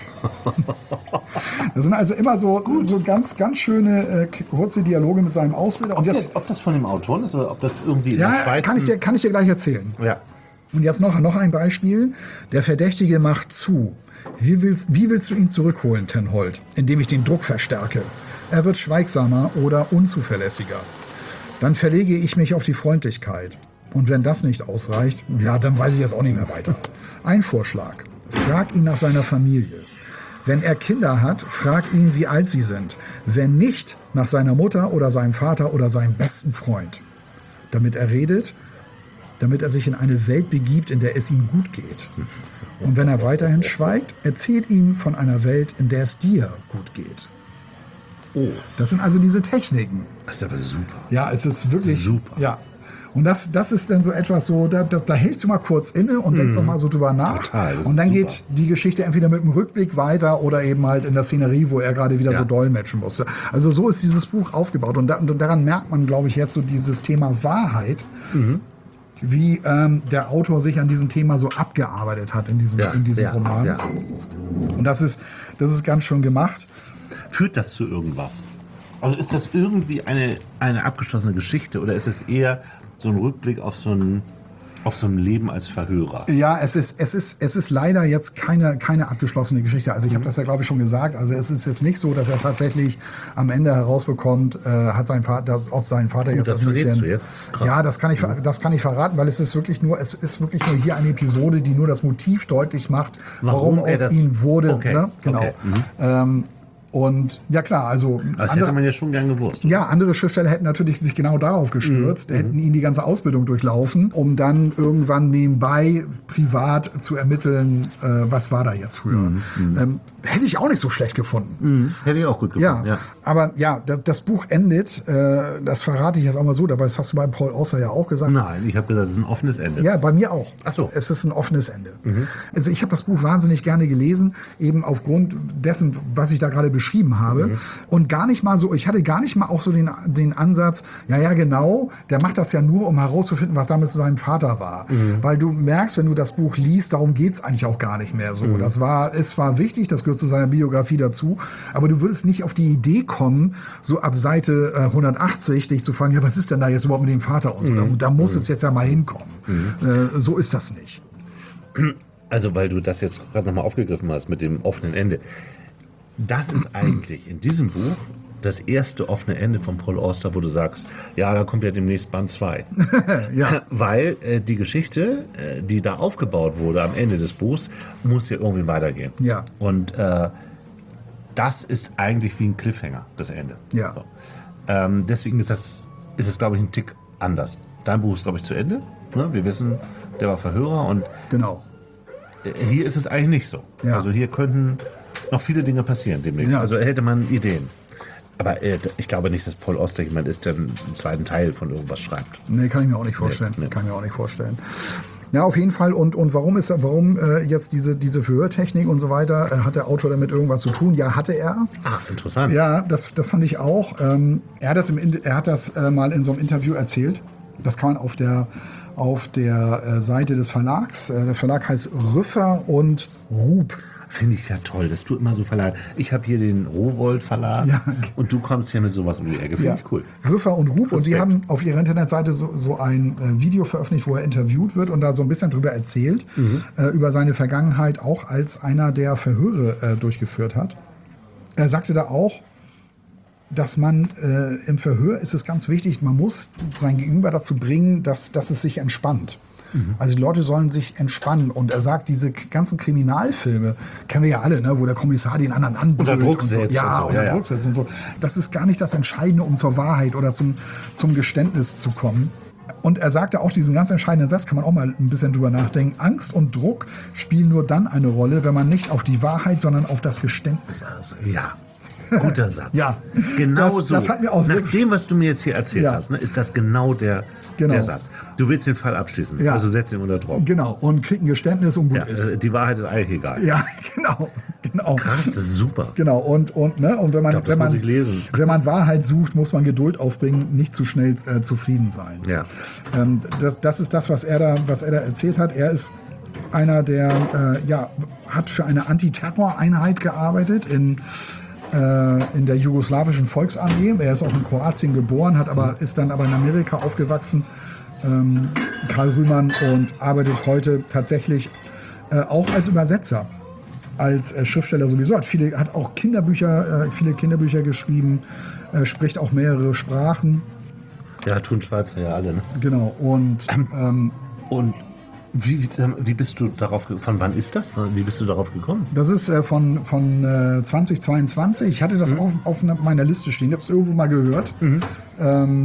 Das sind also immer so, so ganz, ganz schöne äh, kurze Dialoge mit seinem Ausbilder. Ob, Und jetzt, das, ob das von dem Autoren ist oder ob das irgendwie in ja, der Schweiz... kann ich, dir, kann ich dir gleich erzählen. Ja. Und jetzt noch, noch ein Beispiel. Der Verdächtige macht zu. Wie willst, wie willst du ihn zurückholen, Tenhold? Indem ich den Druck verstärke. Er wird schweigsamer oder unzuverlässiger. Dann verlege ich mich auf die Freundlichkeit. Und wenn das nicht ausreicht, ja, dann weiß ich jetzt auch nicht mehr weiter. Ein Vorschlag. Frag ihn nach seiner Familie. Wenn er Kinder hat, frag ihn, wie alt sie sind. Wenn nicht, nach seiner Mutter oder seinem Vater oder seinem besten Freund. Damit er redet, damit er sich in eine Welt begibt, in der es ihm gut geht. Und wenn er weiterhin schweigt, erzählt ihm von einer Welt, in der es dir gut geht. Oh, Das sind also diese Techniken. das ist aber super. Ja, es ist wirklich Super. Ja. Und das, das ist dann so etwas so, da, da, da hältst du mal kurz inne und denkst Mhm. noch mal so drüber nach. Total, das und dann ist geht die Geschichte entweder mit einem Rückblick weiter oder eben halt in der Szenerie, wo er gerade wieder Ja. so dolmetschen musste. Also so ist dieses Buch aufgebaut. Und, da, und daran merkt man, glaube ich, jetzt so dieses Thema Wahrheit, Mhm. wie ähm, der Autor sich an diesem Thema so abgearbeitet hat in diesem, Ja, in diesem ja, Roman. ja. Und das ist, das ist ganz schön gemacht. Führt das zu irgendwas? Also ist das irgendwie eine, eine abgeschlossene Geschichte oder ist es eher so ein Rückblick auf so ein, auf so ein Leben als Verhörer? Ja, es ist, es ist, es ist leider jetzt keine, keine abgeschlossene Geschichte. Also ich Mhm. habe das ja, glaube ich, schon gesagt. Also es ist jetzt nicht so, dass er tatsächlich am Ende herausbekommt, äh, hat sein Vater, dass, ob sein Vater jetzt das das verrätst Mädchen. du jetzt? Krass. Ja, das kann ich, ver- das kann ich verraten, weil es ist wirklich nur, es ist wirklich nur hier eine Episode, die nur das Motiv deutlich macht, Warum warum, er aus das- ihm wurde. Okay, Ne? Genau. okay, mhm. Ähm, und ja klar, also Das andere- hätte man ja schon gern gewusst. ja, andere Schriftsteller hätten natürlich sich genau darauf gestürzt, hätten ihn die ganze Ausbildung durchlaufen, um dann irgendwann nebenbei privat zu ermitteln, äh, was war da jetzt früher. Ähm, hätte ich auch nicht so schlecht gefunden. Mhm. Hätte ich auch gut Ja, gefunden. Ja. aber ja, das, das Buch endet, äh, das verrate ich jetzt auch mal so, aber das hast du bei Paul Auster ja auch gesagt. Nein, ich habe gesagt, es ist ein offenes Ende. Ja, bei mir auch. Ach so. Es ist ein offenes Ende. Also ich habe das Buch wahnsinnig gerne gelesen, eben aufgrund dessen, was ich da gerade beschrieben habe. Und gar nicht mal so, ich hatte gar nicht mal auch so den, den Ansatz, ja, ja, genau, der macht das ja nur, um herauszufinden, was damals zu seinem Vater war. Weil du merkst, wenn du das Buch liest, darum geht's eigentlich auch gar nicht mehr so. Das war, es war wichtig, das gehört zu seiner Biografie dazu, aber du würdest nicht auf die Idee kommen, so ab Seite äh, hundertachtzig dich zu fragen, ja, was ist denn da jetzt überhaupt mit dem Vater und so. Da, da muss es jetzt ja mal hinkommen. Äh, so ist das nicht. Also, weil du das jetzt gerade nochmal aufgegriffen hast mit dem offenen Ende. Das ist eigentlich in diesem Buch das erste offene Ende von Paul Auster, wo du sagst, ja, da kommt ja demnächst Band zwei. Ja. Weil äh, die Geschichte, äh, die da aufgebaut wurde am Ende des Buchs, muss ja irgendwie weitergehen. Ja. Und äh, das ist eigentlich wie ein Cliffhanger, das Ende. Ja. So. Ähm, deswegen ist das, ist es, glaube ich, ein Tick anders. Dein Buch ist, glaube ich, zu Ende. Ne? Wir wissen, der war Verhörer und Genau. äh, hier ist es eigentlich nicht so. Ja. Also hier könnten noch viele Dinge passieren demnächst. Ja. Also hätte man Ideen. Aber äh, ich glaube nicht, dass Paul Auster jemand ist, der einen zweiten Teil von irgendwas schreibt. Nee, kann ich mir auch nicht vorstellen. Nee, nee. Kann ich mir auch nicht vorstellen. Ja, auf jeden Fall. Und, und warum ist warum äh, jetzt diese, diese Verhörtechnik und so weiter? Äh, hat der Autor damit irgendwas zu tun? Ja, hatte er. Ah, interessant. Ja, das, das fand ich auch. Ähm, er hat das, im, In- er hat das äh, mal in so einem Interview erzählt. Das kann man auf der, auf der äh, Seite des Verlags. Äh, der Verlag heißt Rüffer und Rup. Finde ich ja toll, dass du immer so Verlag. Ich habe hier den Rowold Verlag Ja. und du kommst hier mit sowas um die Ecke. Finde Ja. ich cool. Rüffer und Rup. Und die Respekt. haben auf ihrer Internetseite so, so ein äh, Video veröffentlicht, wo er interviewt wird und da so ein bisschen drüber erzählt, äh, über seine Vergangenheit, auch als einer, der Verhöre äh, durchgeführt hat. Er sagte da auch, dass man äh, im Verhör ist es ganz wichtig, man muss sein Gegenüber dazu bringen, dass, dass es sich entspannt. Also die Leute sollen sich entspannen. Und er sagt, diese k- ganzen Kriminalfilme, kennen wir ja alle, ne, wo der Kommissar den anderen anbrüllt. Unter Druck und so. setzt Ja, und so, unter ja, ja. Druck setzt und so. Das ist gar nicht das Entscheidende, um zur Wahrheit oder zum, zum Geständnis zu kommen. Und er sagte auch diesen ganz entscheidenden Satz, kann man auch mal ein bisschen drüber nachdenken. Angst und Druck spielen nur dann eine Rolle, wenn man nicht auf die Wahrheit, sondern auf das Geständnis aus ist. Ja, guter Satz. Ja. Genau Das- so. das hat mir auch sehr- Nach dem, was du mir jetzt hier erzählt Ja. hast, ne, ist das genau der, Genau. der Satz. Du willst den Fall abschließen, Ja. also setz ihn unter Druck. Genau, und kriegt ein Geständnis und gut Ja, ist. äh, die Wahrheit ist eigentlich egal. Ja, genau, genau. Krass, das ist super. Genau, und, und, ne, und wenn man, Ich glaub, das wenn, man muss ich lesen. wenn man Wahrheit sucht, muss man Geduld aufbringen, nicht zu schnell äh, zufrieden sein. Ja. Ähm, das, das ist das, was er da, was er da erzählt hat. Er ist einer, der äh, ja, hat für eine Antiterror-Einheit gearbeitet in, äh, in der jugoslawischen Volksarmee. Er ist auch in Kroatien geboren, hat aber, ist dann aber in Amerika aufgewachsen, ähm, Karl Rühmann, und arbeitet heute tatsächlich äh, auch als Übersetzer. Als äh, Schriftsteller sowieso, hat viele, hat auch Kinderbücher, äh, viele Kinderbücher geschrieben, äh, spricht auch mehrere Sprachen. Ja, tun Schweizer ja alle. Ne? Genau, und ähm, Und wie, wie, wie bist du darauf gekommen? Von wann ist das? Wie bist du darauf gekommen? das ist äh, von, von äh, zwanzig zweiundzwanzig. Ich hatte das Mhm. auf, auf ne- meiner Liste stehen, ich habe es irgendwo mal gehört. Ähm,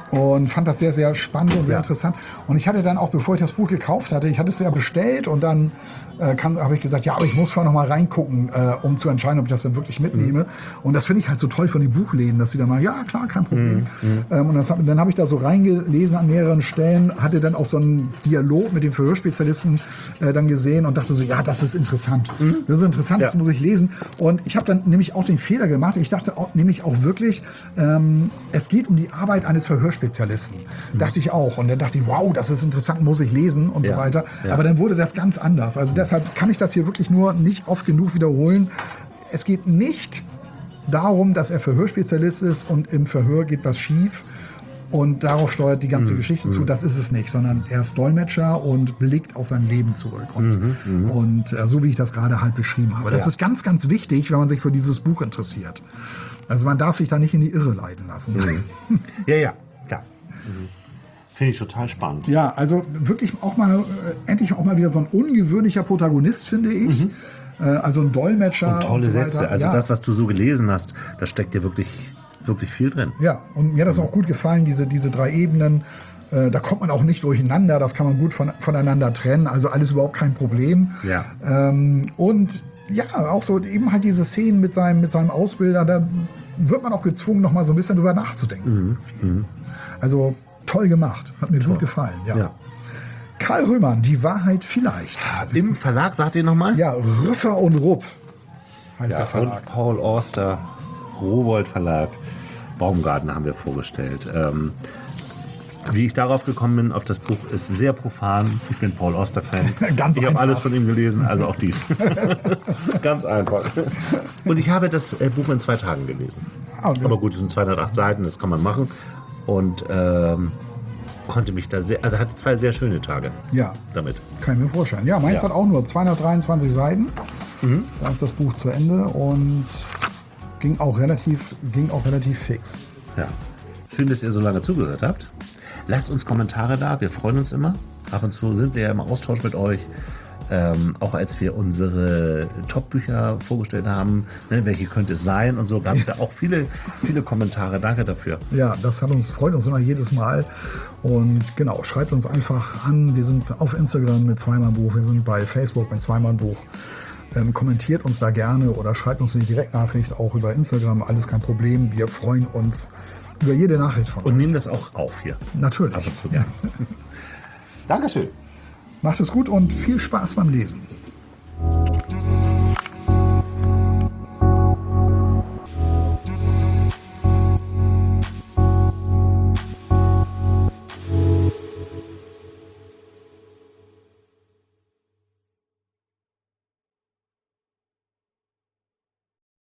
Und fand das sehr, sehr spannend und sehr Ja. interessant. Und ich hatte dann auch, bevor ich das Buch gekauft hatte, ich hatte es ja bestellt und dann äh, habe ich gesagt, ja, aber ich muss vorher noch mal reingucken, äh, um zu entscheiden, ob ich das dann wirklich mitnehme. Mhm. Und das finde ich halt so toll von den Buchläden, dass sie dann mal, ja, klar, kein Problem. Mhm. Ähm, und das hab, dann habe ich da so reingelesen an mehreren Stellen, hatte dann auch so einen Dialog mit dem Verhörspezialisten äh, dann gesehen und dachte so, ja, das ist interessant. Mhm. Das ist interessant, ja. Das muss ich lesen. Und ich habe dann nämlich auch den Fehler gemacht. Ich dachte auch, nämlich auch wirklich, ähm, es geht um die Arbeit eines Verhörspezialisten. Mhm. Dachte ich auch. Und dann dachte ich, wow, das ist interessant, muss ich lesen und ja. so weiter. Ja. Aber dann wurde das ganz anders. Also deshalb kann ich das hier wirklich nur nicht oft genug wiederholen. Es geht nicht darum, dass er Verhörspezialist ist und im Verhör geht was schief und darauf steuert die ganze mhm. Geschichte zu. Das ist es nicht, sondern er ist Dolmetscher und blickt auf sein Leben zurück. Und, mhm. und äh, so wie ich das gerade halt beschrieben habe. Das ja. ist ganz, ganz wichtig, wenn man sich für dieses Buch interessiert. Also man darf sich da nicht in die Irre leiten lassen. Mhm. Ja, ja, ja. Mhm. Finde ich total spannend. Ja, also wirklich auch mal, äh, endlich auch mal wieder so ein ungewöhnlicher Protagonist, finde ich. Mhm. Äh, also ein Dolmetscher. Und tolle und so Sätze. Also ja. das, was du so gelesen hast, da steckt ja wirklich, wirklich viel drin. Ja, und mir hat das auch gut gefallen, diese, diese drei Ebenen. Äh, da kommt man auch nicht durcheinander. Das kann man gut von, voneinander trennen. Also alles überhaupt kein Problem. Ja. Ähm, und ja, auch so eben halt diese Szenen mit seinem, mit seinem Ausbilder, da wird man auch gezwungen, noch mal so ein bisschen drüber nachzudenken. Mhm. Mhm. Also toll gemacht. Hat mir Toll. gut gefallen. Ja. ja. Karl Römann, Die Wahrheit vielleicht. Im Verlag, sagt ihr nochmal? Ja, Rüffer und Rupp heißt ja, der Verlag. Und Paul Auster, Rowohlt Verlag. Baumgarten haben wir vorgestellt. Ähm, wie ich darauf gekommen bin, auf das Buch, ist sehr profan. Ich bin Paul Auster-Fan. Ganz ich habe alles von ihm gelesen, also auch dies. Ganz einfach. Und ich habe das äh, Buch in zwei Tagen gelesen. Okay. Aber gut, es sind zweihundertacht Seiten, das kann man machen. Und ähm, konnte mich da sehr, also hatte zwei sehr schöne Tage ja, damit. Kann ich mir vorstellen. Ja, meins ja. hat auch nur zweihundertdreiundzwanzig Seiten. Mhm. Da ist das Buch zu Ende und ging auch relativ, ging auch relativ fix. Ja. Schön, dass ihr so lange zugehört habt. Lasst uns Kommentare da, wir freuen uns immer. Ab und zu sind wir ja im Austausch mit euch. Ähm, auch als wir unsere Top-Bücher vorgestellt haben, ne, welche könnte es sein und so, gab es ja auch viele, viele Kommentare. Danke dafür. Ja, das hat uns, freut uns immer jedes Mal. Und genau, schreibt uns einfach an. Wir sind auf Instagram mit Zweimal-Buch, wir sind bei Facebook mit Zweimal-Buch. Ähm, kommentiert uns da gerne oder schreibt uns eine Direktnachricht auch über Instagram. Alles kein Problem. Wir freuen uns über jede Nachricht von euch. Und nehmen das auch auf hier. Natürlich. Ab und zu. Ja. Dankeschön. Macht es gut und viel Spaß beim Lesen.